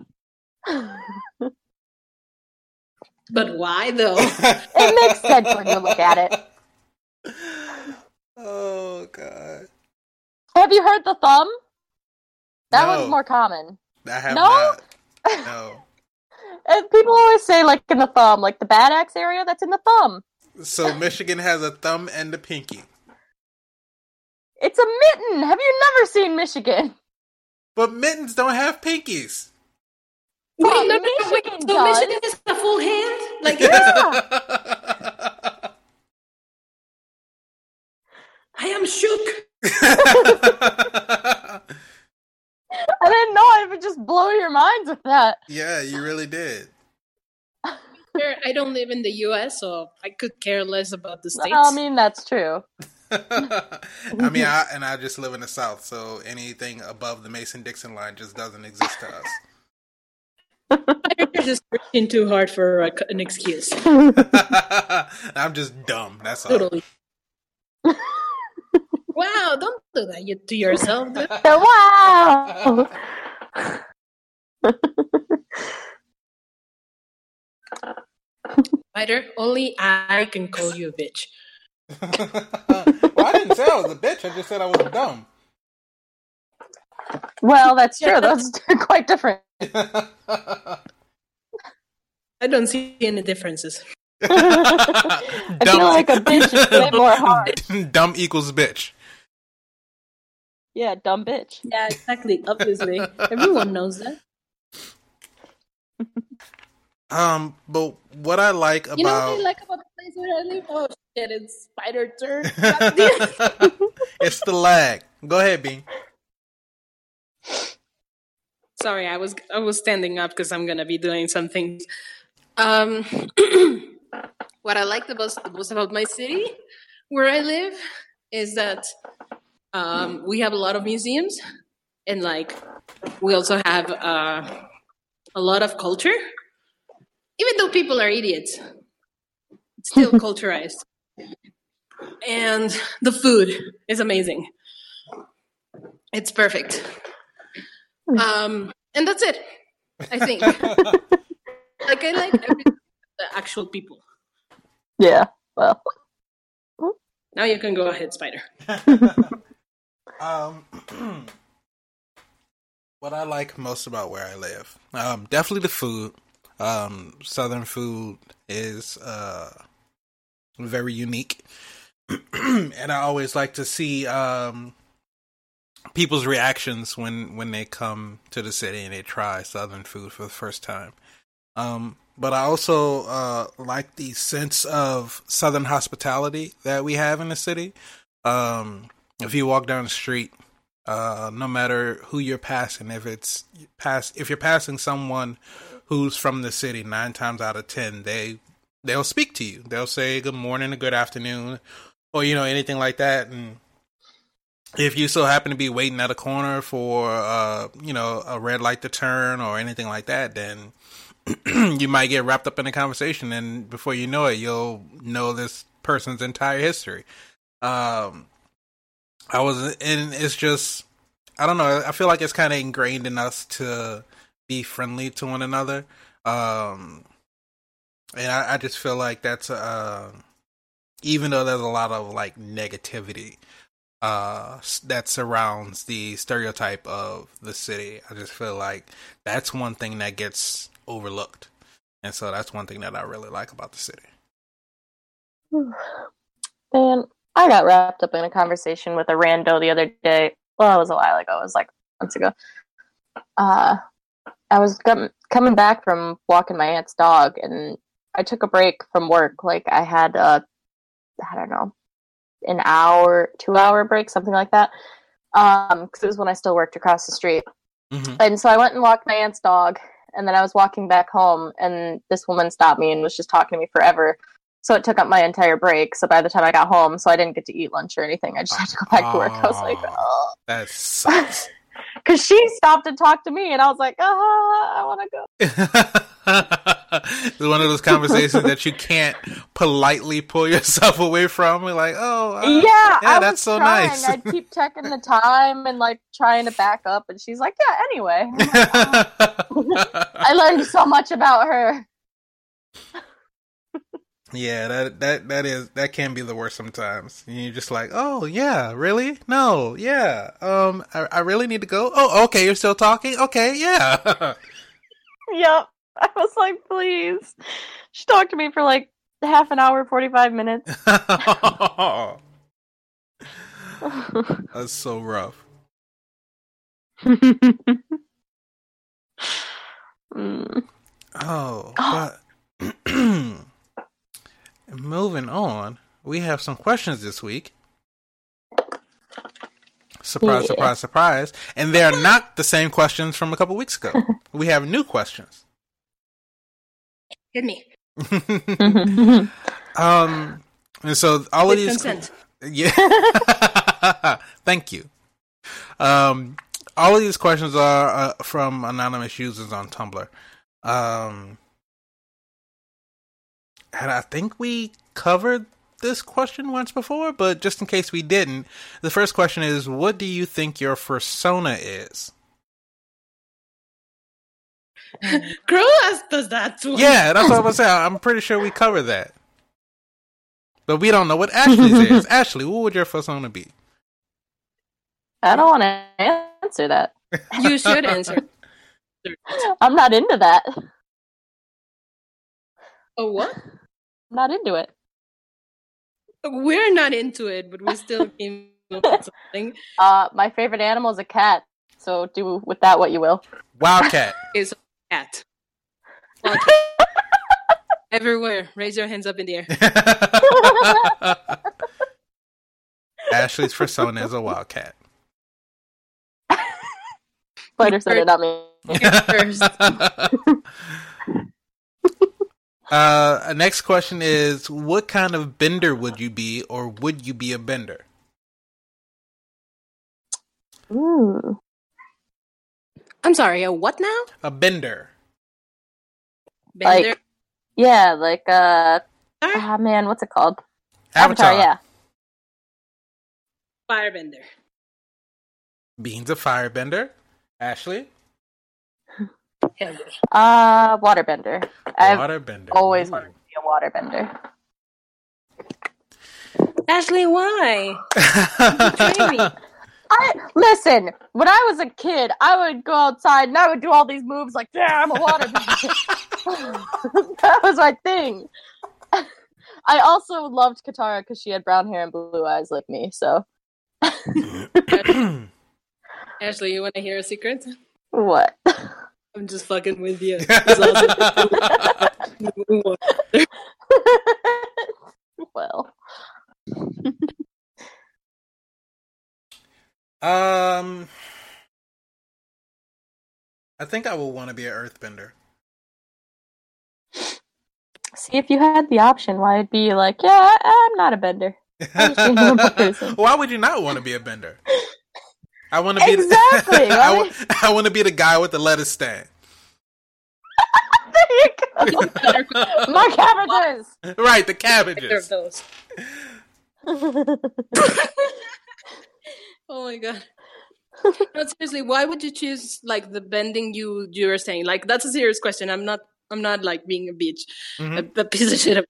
But why, though? It makes sense when you look at it. Oh, God. Have you heard the thumb? That No. one's more common. I have No? not. No. And people always say, like, in the thumb, like the Bad Axe area, that's in the thumb. So Michigan has a thumb and a pinky. It's a mitten! Have you never seen Michigan? But mittens don't have pinkies. Wait, Oh, no, Michigan so does. Michigan is a full hand? Like, Yeah! I am shook. I didn't know I would just blow your minds with that. Yeah, you really did. I don't live in the U.S., so I could care less about the states. Well, I mean, that's true. I mean, I just live in the South, so anything above the Mason-Dixon line just doesn't exist to us. You're just working too hard for an excuse. I'm just dumb, that's all. Totally. Wow, don't do that to yourself, dude. Wow! Spider, only I can call you a bitch. Well, I didn't say I was a bitch, I just said I was dumb. Well, that's true. That's quite different. I don't see any differences. I feel like a bitch is way more hard. Dumb equals bitch. Yeah, dumb bitch. Yeah, exactly. Obviously. Everyone knows that. But what I like about... You know what I like about the place where I live? Oh, shit, it's Spider turn. It's the lag. Go ahead, Bean. Sorry, I was standing up because I'm gonna be doing some things. What I like the most about my city, where I live, is that we have a lot of museums, and like we also have a lot of culture. Even though people are idiots, it's still culturized, and the food is amazing. It's perfect. And that's it, I think. Like, I like everything, the actual people. Yeah, well. Now you can go ahead, Spider. Um, what I like most about where I live, definitely the food. Southern food is very unique, and I always like to see people's reactions when they come to the city and they try Southern food for the first time. But I also like the sense of Southern hospitality that we have in the city. If you walk down the street, no matter who you're passing, if you're passing someone who's from the city, 9 times out of 10, they'll speak to you. They'll say good morning or good afternoon, or anything like that. And if you so happen to be waiting at a corner for a red light to turn or anything like that, then you might get wrapped up in a conversation, and before you know it, you'll know this person's entire history. And it's just, I don't know, I feel like it's kind of ingrained in us to be friendly to one another. And I just feel like that's, even though there's a lot of like negativity, that surrounds the stereotype of the city, I just feel like that's one thing that gets overlooked. And so that's one thing that I really like about the city. Man, I got wrapped up in a conversation with a rando the other day. Well, it was a while ago. It was like months ago. I was coming back from walking my aunt's dog, and I took a break from work. Like, I had I don't know, an hour, 2-hour break, something like that. Because it was when I still worked across the street. Mm-hmm. And so I went and walked my aunt's dog, and then I was walking back home, and this woman stopped me and was just talking to me forever. So it took up my entire break. So by the time I got home, so I didn't get to eat lunch or anything. I just had to go back to work. I was like, oh. That sucks. Because she stopped and talked to me, and I was like, I want to go. It's one of those conversations that you can't politely pull yourself away from. You're like, yeah, that's so nice. I'd keep checking the time and like trying to back up, and she's like, yeah, anyway. Like, I learned so much about her. Yeah, that can be the worst sometimes. And you're just like, oh yeah, really? No, yeah. I really need to go. Oh, okay, you're still talking? Okay, yeah. Yep. I was like, please. She talked to me for like half an hour, 45 minutes. That's so rough. But moving on, we have some questions this week. Surprise, surprise, surprise. And they're not the same questions from a couple weeks ago. We have new questions. Hit me. And so all of these consent. Yeah. Thank you. All of these questions are from anonymous users on Tumblr. And I think we covered this question once before, but just in case we didn't, the first question is, what do you think your fursona is? Crow asked us that too. Yeah, that's what I was saying. I'm pretty sure we covered that. But we don't know what Ashley's is. Ashley, what would your fursona be? I don't want to answer that. You should answer. I'm not into that. Oh, what? I'm not into it. We're not into it, but we still came up with something. My favorite animal is a cat, so do with that what you will. Wildcat. Is a cat. Wildcat. Everywhere. Raise your hands up in the air. Ashley's fursona is a wildcat. Spider said it, not me. Next question is, what kind of bender would you be, or would you be a bender? Ooh. I'm sorry, a what now? A bender. Bender? Like, yeah, like, man, what's it called? Avatar, yeah. Firebender. Bean's a firebender. Ashley? Waterbender. I've Waterbender. always wanted to be a waterbender. Ashley, why? Listen, when I was a kid, I would go outside and I would do all these moves like, yeah, I'm a waterbender. That was my thing. I also loved Katara because she had brown hair and blue eyes like me, so. Ashley, you want to hear a secret? What? I'm just fucking with you. Well. I think I would want to be an earthbender. See, if you had the option, why it'd be like, yeah, I'm not a bender. I'm just a normal person. Why would you not want to be a bender? I want to be exactly. I want to be the guy with the lettuce stand. There you go. My cabbages. Right, the cabbages. Those. Oh my god. No, seriously, why would you choose like the bending you were saying? Like that's a serious question. I'm not like being a bitch, a piece of shit.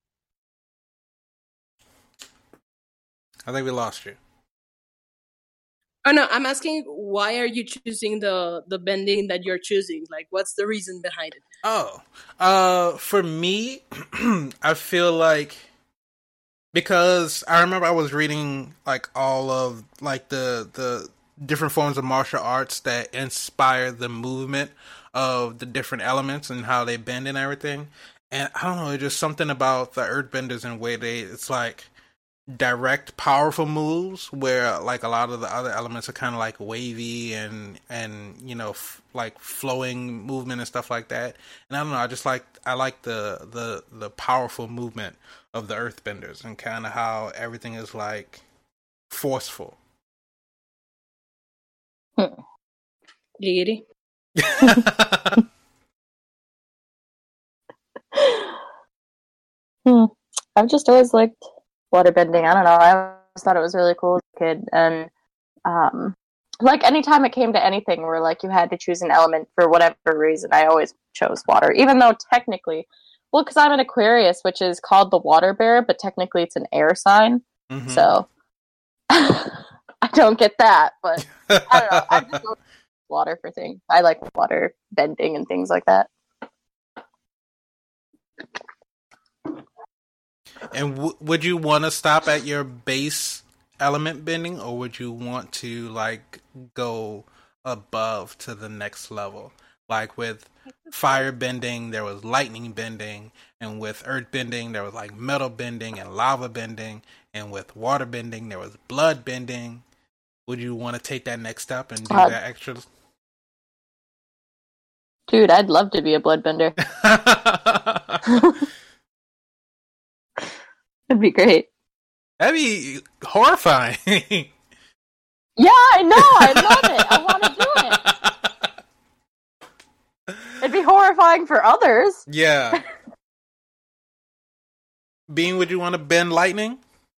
I think we lost you. Oh no, I'm asking why are you choosing the bending that you're choosing? Like what's the reason behind it? For me, I feel like because I remember I was reading like all of like the different forms of martial arts that inspire the movement of the different elements and how they bend and everything. And I don't know, it's just something about the earthbenders and way it's like direct, powerful moves where like a lot of the other elements are kind of like wavy and you know like flowing movement and stuff like that. And I don't know, I like the powerful movement of the earthbenders and kind of how everything is like forceful. Giggity. I've just always liked waterbending. I don't know. I always thought it was really cool as a kid. And like anytime it came to anything where like you had to choose an element for whatever reason, I always chose water. Even though technically, well, because I'm an Aquarius, which is called the water bear, but technically it's an air sign. Mm-hmm. So I don't get that, but I don't know. I just go water for things. I like water bending and things like that. And would you want to stop at your base element bending, or would you want to like go above to the next level? Like with fire bending, there was lightning bending, and with earth bending, there was like metal bending and lava bending, and with water bending, there was blood bending. Would you want to take that next step and do that extra? Dude, I'd love to be a bloodbender. It'd be great. That'd be horrifying. Yeah, I know. I love it. I want to do it. It'd be horrifying for others. Yeah. Bean, would you want to bend lightning?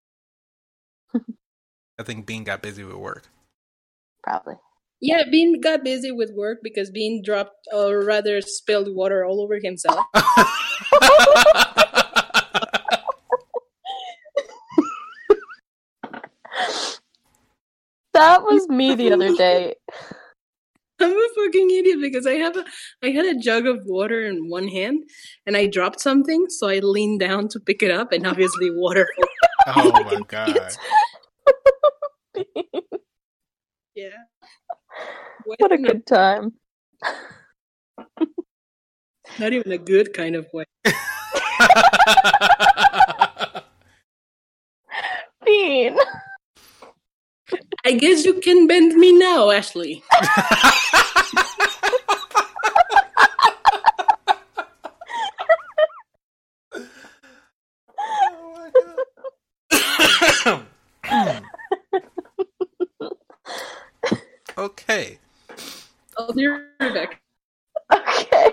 I think Bean got busy with work. Probably. Yeah, Bean got busy with work because Bean dropped, or rather spilled water all over himself. That was me the other day. I'm a fucking idiot because I had a jug of water in one hand and I dropped something, so I leaned down to pick it up and obviously water. Oh my god. Yeah. What a good time. Not even a good kind of way. Bean. I guess you can bend me now, Ashley. Okay. I'll be right back. Okay.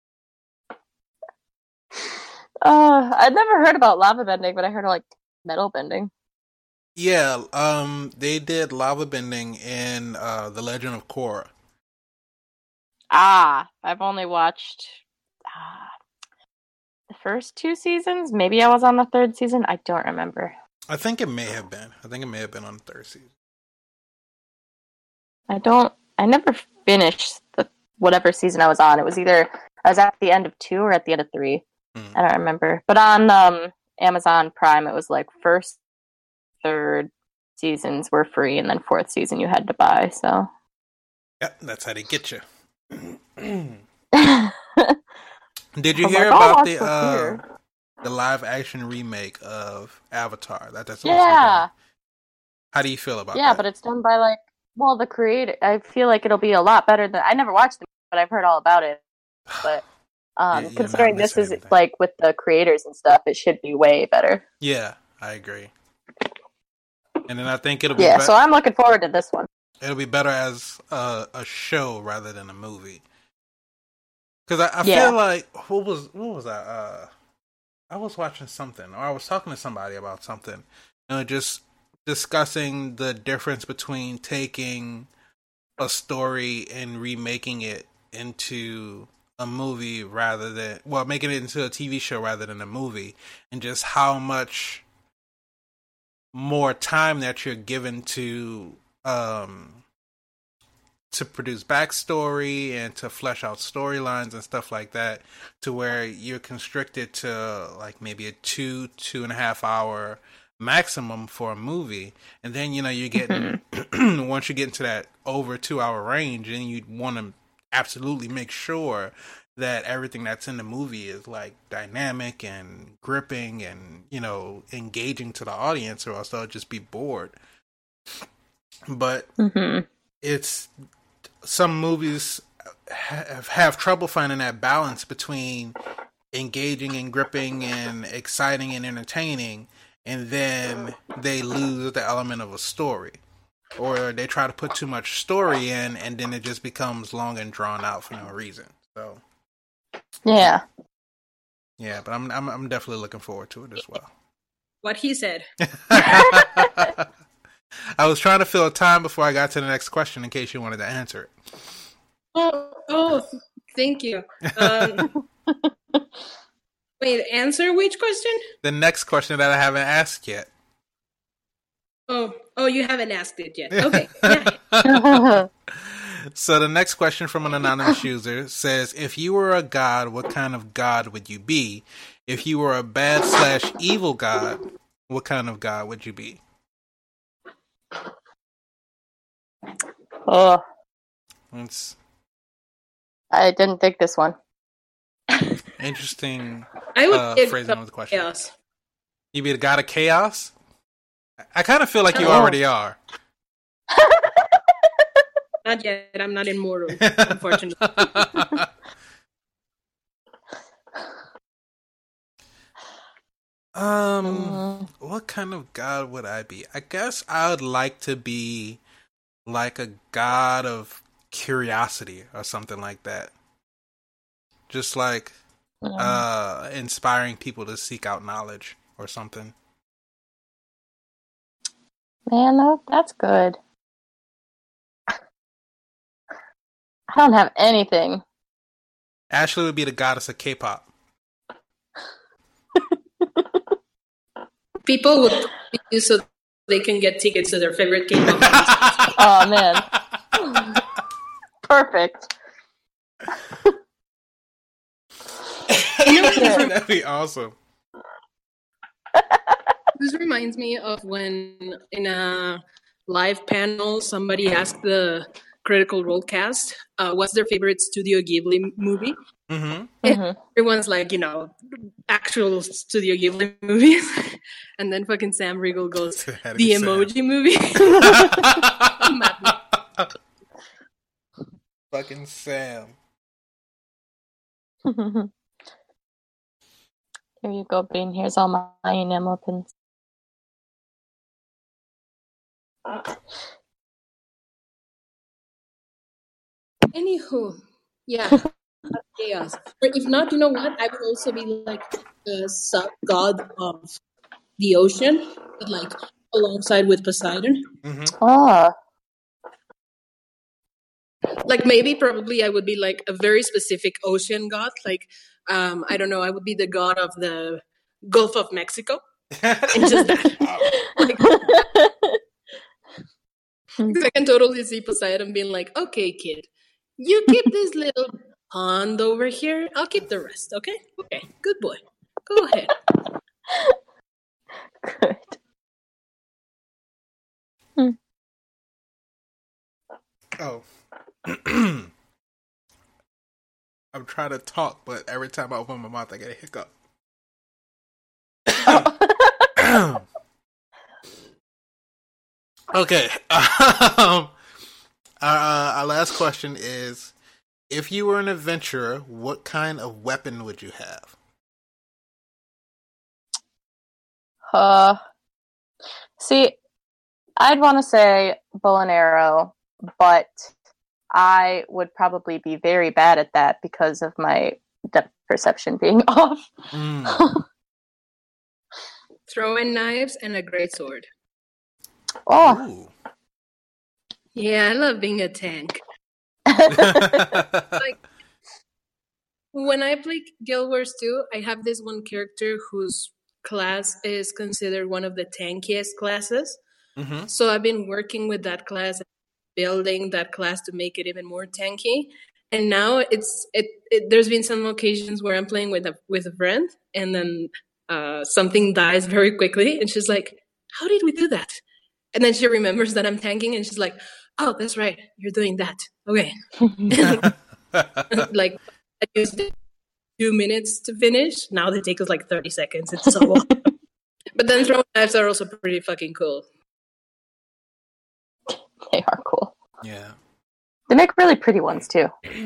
I'd never heard about lava bending, but I heard of like metal bending. Yeah, they did lava bending in The Legend of Korra. I've only watched the first 2 seasons. Maybe I was on the 3rd season. I don't remember. I think it may have been. I think it may have been on the third season. I never finished whatever season I was on. It was either I was at the end of 2 or at the end of 3. I don't remember. But on Amazon Prime, it was like first, third seasons were free, and then fourth season you had to buy. So yeah, that's how they get you. Did you hear about the live action remake of Avatar? That's yeah. How do you feel about that? Yeah, but it's done by the creator. I feel like it'll be a lot better than I never watched it, but I've heard all about it. But considering this is like with the creators and stuff, it should be way better. Yeah, I agree. And then I think it'll be so I'm looking forward to this one. It'll be better as a show rather than a movie. Because I feel like what was that? I was watching something, or I was talking to somebody about something, just discussing the difference between taking a story and remaking it into a movie making it into a TV show rather than a movie, and just how much more time that you're given to produce backstory and to flesh out storylines and stuff like that, to where you're constricted to like maybe a 2.5 hour maximum for a movie. And then, you're getting, once you get into that over 2 hour range, and you want to absolutely make sure that everything that's in the movie is like dynamic and gripping and, engaging to the audience, or else they'll just be bored. But it's, some movies have trouble finding that balance between engaging and gripping and exciting and entertaining, and then they lose the element of a story, or they try to put too much story in, and then it just becomes long and drawn out for no reason. So yeah, but I'm definitely looking forward to it as well. What he said. I was trying to fill time before I got to the next question in case you wanted to answer it. Oh, thank you. Wait, answer which question? The next question that I haven't asked yet. Oh, you haven't asked it yet. Okay. Yeah. So the next question from an anonymous user says, if you were a god, what kind of god would you be? If you were a bad/evil god, what kind of god would you be? Oh, I didn't think this one. Interesting. I would phrasing of the question. Chaos. You be the god of chaos? I kind of feel like you already are. Not yet. I'm not immortal, unfortunately. What kind of god would I be? I guess I would like to be like a god of curiosity or something like that. Just like inspiring people to seek out knowledge or something. Man, that's good. I don't have anything. Ashley would be the goddess of K-pop. People would use so they can get tickets to their favorite K-pop. Oh man, perfect. That'd be awesome. This reminds me of when in a live panel somebody asked the Critical Role cast what's their favorite Studio Ghibli movie. Everyone's like, actual Studio Ghibli movies. And then fucking Sam Riegel goes, the Emoji Movie. Fucking Sam. Here you go, Bean. Here's all my enamel pins. Anywho, yeah, chaos. But if not, you know what? I would also be like the sub-god of the ocean, but like alongside with Poseidon. Oh. Like probably I would be like a very specific ocean god. Like, I don't know, I would be the god of the Gulf of Mexico. And just that. I can totally see Poseidon being like, okay, kid, you keep this little pond over here. I'll keep the rest, okay? Okay, good boy. Go ahead. Good. Oh. I'm trying to talk, but every time I open my mouth, I get a hiccup. Okay. Our last question is, if you were an adventurer, what kind of weapon would you have? See, I'd want to say bow and arrow, but I would probably be very bad at that because of my depth perception being off. Throwing knives and a great sword. Oh. Ooh. Yeah, I love being a tank. Like, when I play Guild Wars 2, I have this one character whose class is considered one of the tankiest classes. Mm-hmm. So I've been working with that class, building that class to make it even more tanky. And now there's been some occasions where I'm playing with a friend, and then something dies very quickly, and she's like, "How did we do that?" And then she remembers that I'm tanking, and she's like, "Oh, that's right, you're doing that. Okay." Like, I used 2 minutes to finish. Now they take us like 30 seconds. It's so long. But then throwing knives are also pretty fucking cool. They are cool. Yeah. They make really pretty ones too.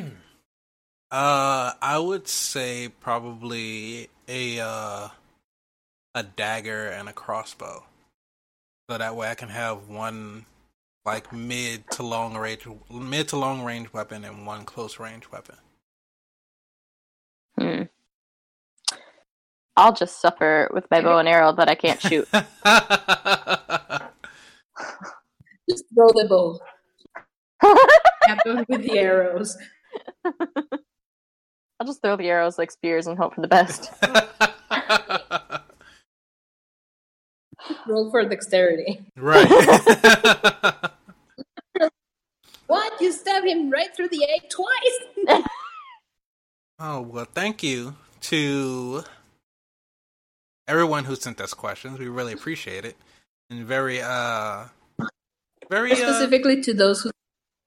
I would say probably a dagger and a crossbow, so that way I can have one like mid to long range weapon and one close range weapon. I'll just suffer with my bow and arrow, but I can't shoot. Just throw the bow. Tap them with the arrows. I'll just throw the arrows like spears and hope for the best. Roll for dexterity. Right. What? You stabbed him right through the egg twice? Oh, well, thank you to everyone who sent us questions. We really appreciate it. And very specifically to those who...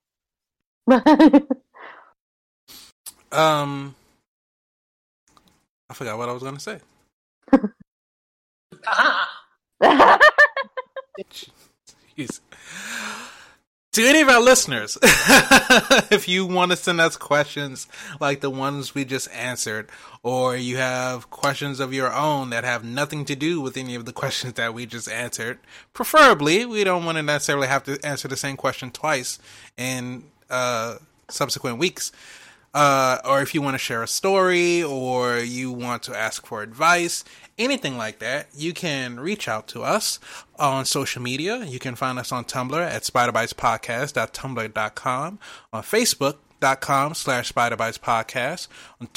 I forgot what I was going to say. Jeez. To any of our listeners, if you want to send us questions like the ones we just answered, or you have questions of your own that have nothing to do with any of the questions that we just answered, preferably, we don't want to necessarily have to answer the same question twice in subsequent weeks. Or if you want to share a story, or you want to ask for advice, anything like that, you can reach out to us on social media. You can find us on Tumblr at spiderbitespodcast.tumblr.com, on Facebook.com/spiderbitespodcast, on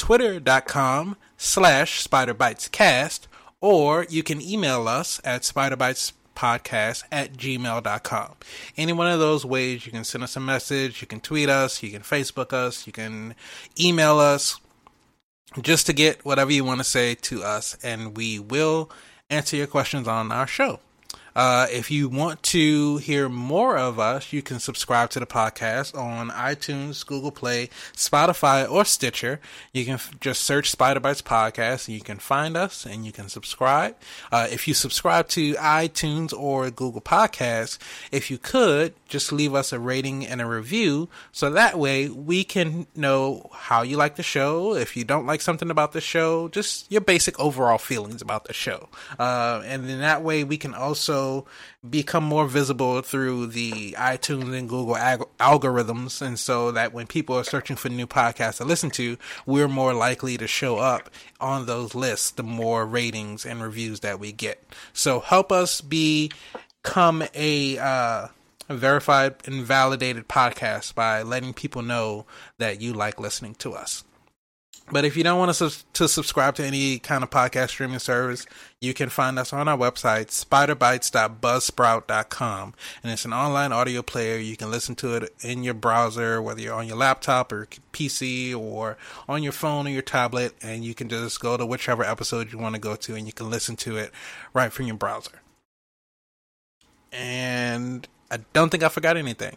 Twitter.com/spiderbitescast, or you can email us at spiderbitespodcast@gmail.com. Any one of those ways, you can send us a message, you can tweet us, you can Facebook us, you can email us, just to get whatever you want to say to us, and we will answer your questions on our show. If you want to hear more of us, you can subscribe to the podcast on iTunes, Google Play, Spotify, or Stitcher. You can just search Spider Bites Podcast, and you can find us, and you can subscribe. If you subscribe to iTunes or Google Podcasts, if you could, just leave us a rating and a review, so that way we can know how you like the show. If you don't like something about the show, just your basic overall feelings about the show. And then that way we can also become more visible through the iTunes and Google algorithms, and so that when people are searching for new podcasts to listen to, we're more likely to show up on those lists the more ratings and reviews that we get. So help us become a verified and validated podcast by letting people know that you like listening to us. But if you don't want to subscribe to any kind of podcast streaming service, you can find us on our website, spiderbites.buzzsprout.com. And it's an online audio player. You can listen to it in your browser, whether you're on your laptop or PC or on your phone or your tablet. And you can just go to whichever episode you want to go to and you can listen to it right from your browser. And I don't think I forgot anything.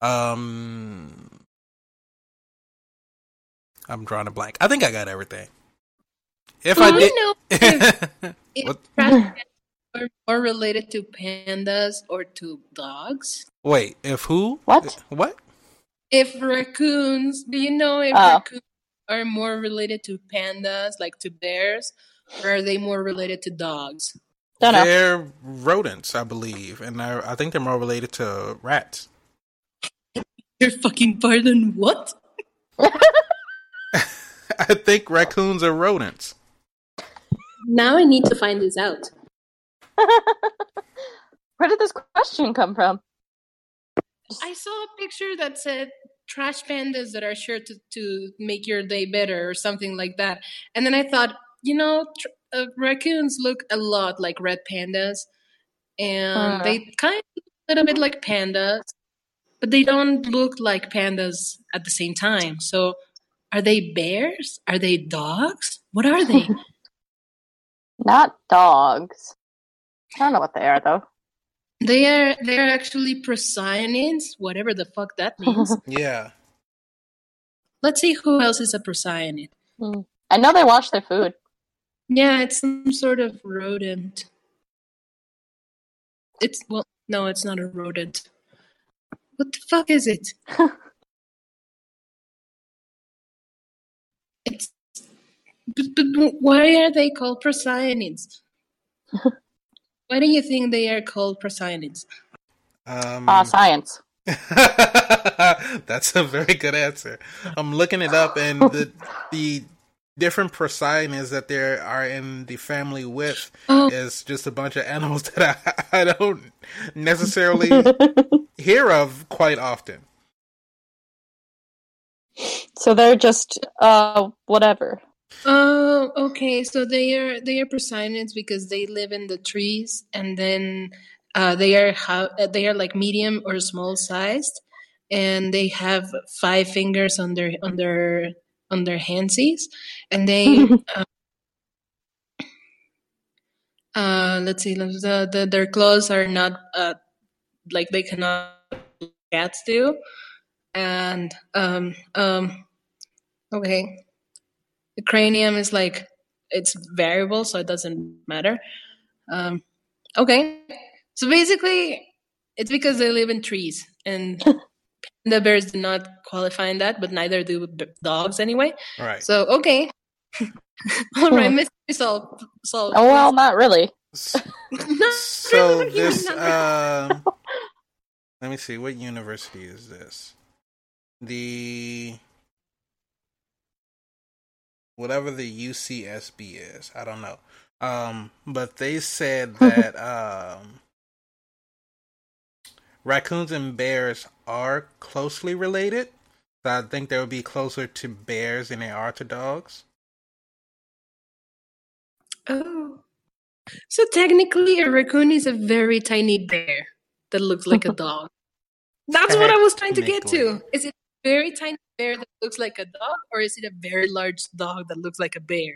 I'm drawing a blank. I think I got everything. If I did, know if trash are more related to pandas or to dogs. Wait, if who? What? What? If raccoons, do you know if raccoons are more related to pandas, like to bears, or are they more related to dogs? Don't know. They're rodents, I believe, and I think they're more related to rats. Your fucking pardon, what? I think raccoons are rodents. Now I need to find this out. Where did this question come from? I saw a picture that said trash pandas that are sure to make your day better or something like that. And then I thought, raccoons look a lot like red pandas. And they kind of look a little bit like pandas, but they don't look like pandas at the same time. So are they bears? Are they dogs? What are they? Not dogs. I don't know what they are, though. They're actually procyonids, whatever the fuck that means. Yeah. Let's see who else is a procyanid. I know they wash their food. Yeah, it's some sort of rodent. No, it's not a rodent. What the fuck is it? But why are they called procyonids? Why do you think they are called procyonids? Science. That's a very good answer. I'm looking it up, and the different procyonids that there are in the family with is just a bunch of animals that I don't necessarily hear of quite often. So they're just whatever. Oh, okay. So they are procyonids because they live in the trees, and then they are like medium or small sized, and they have 5 fingers on their handsies, and they let's see, their claws are not like they cannot cats do, and okay. The cranium is like, it's variable, so it doesn't matter. Okay. So basically, it's because they live in trees. And the bears do not qualify in that, but neither do dogs anyway. Right. So, okay. All right, mystery solved. Oh, well, not really. So this, let me see, what university is this? Whatever the UCSB is, I don't know. But they said that raccoons and bears are closely related. So I think they would be closer to bears than they are to dogs. Oh. So technically, a raccoon is a very tiny bear that looks like a dog. That's what I was trying to get to. Is it a very tiny bear that looks like a dog, or is it a very large dog that looks like a bear?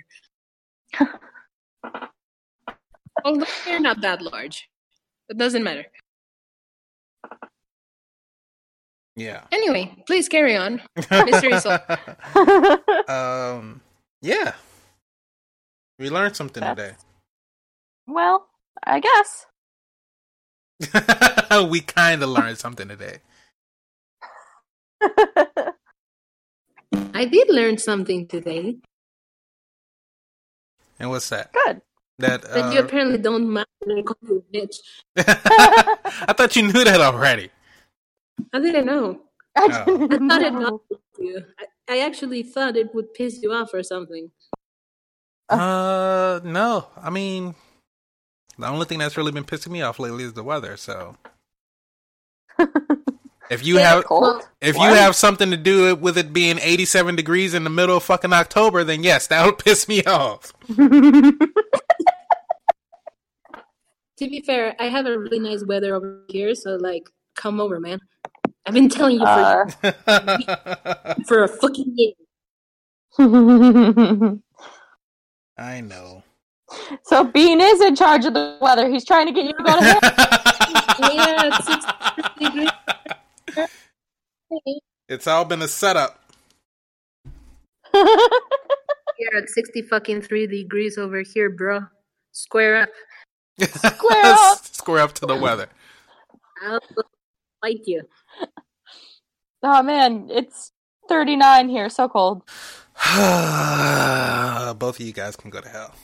Although they're not that large. It doesn't matter. Yeah. Anyway, please carry on. Mystery solved. Yeah. We learned something today. Well, I guess. We kind of learned something today. I did learn something today. And what's that? Good. That you apparently don't mind when I call you a bitch. I thought you knew that already. How did I know? I thought it bothered you. I actually thought it would piss you off or something. No. I mean, the only thing that's really been pissing me off lately is the weather, so. If you Yeah, have Cold? if What? you have something to do with it being 87 degrees in the middle of fucking October, then yes, that would piss me off. To be fair, I have a really nice weather over here, so like, come over, man. I've been telling you for a fucking year. I know. So Bean is in charge of the weather. He's trying to get you to go to him. Yeah, it's 60 degrees. It's all been a setup. Here at 60 fucking 3 degrees over here, bro. Square up. Square up. Square up to the weather. I'll fight you. Oh man, it's 39 here. So cold. Both of you guys can go to hell.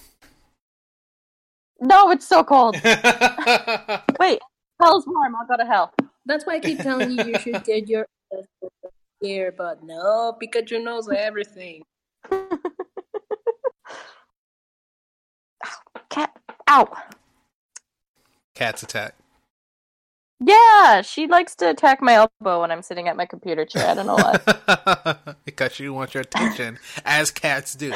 No, it's so cold. Wait, hell's warm. I'll go to hell. That's why I keep telling you should get your here, but no, Pikachu knows everything. Cat. Ow. Cat's attack. Yeah, she likes to attack my elbow when I'm sitting at my computer chair. I don't know why. Because she wants your attention, as cats do.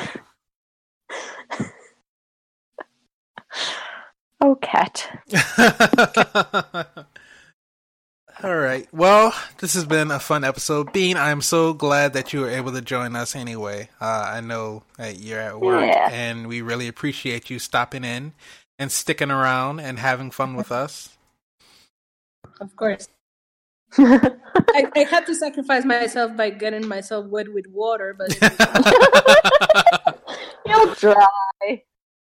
Oh, cat. All right. Well, this has been a fun episode. Bean, I'm so glad that you were able to join us anyway. I know that you're at work, Yeah. and we really appreciate you stopping in and sticking around and having fun with us. Of course. I had to sacrifice myself by getting myself wet with water, but You'll dry.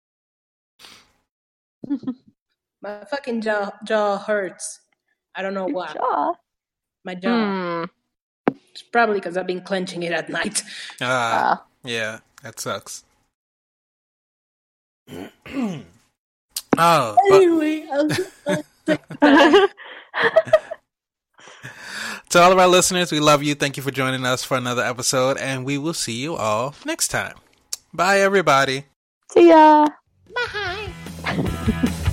my fucking jaw hurts. I don't know why. Jaw. My jaw. It's probably because I've been clenching it at night. Yeah, that sucks. Oh, Anyway, to all of our listeners, we love you. Thank you for joining us for another episode, and we will see you all next time. Bye, everybody. See ya. bye.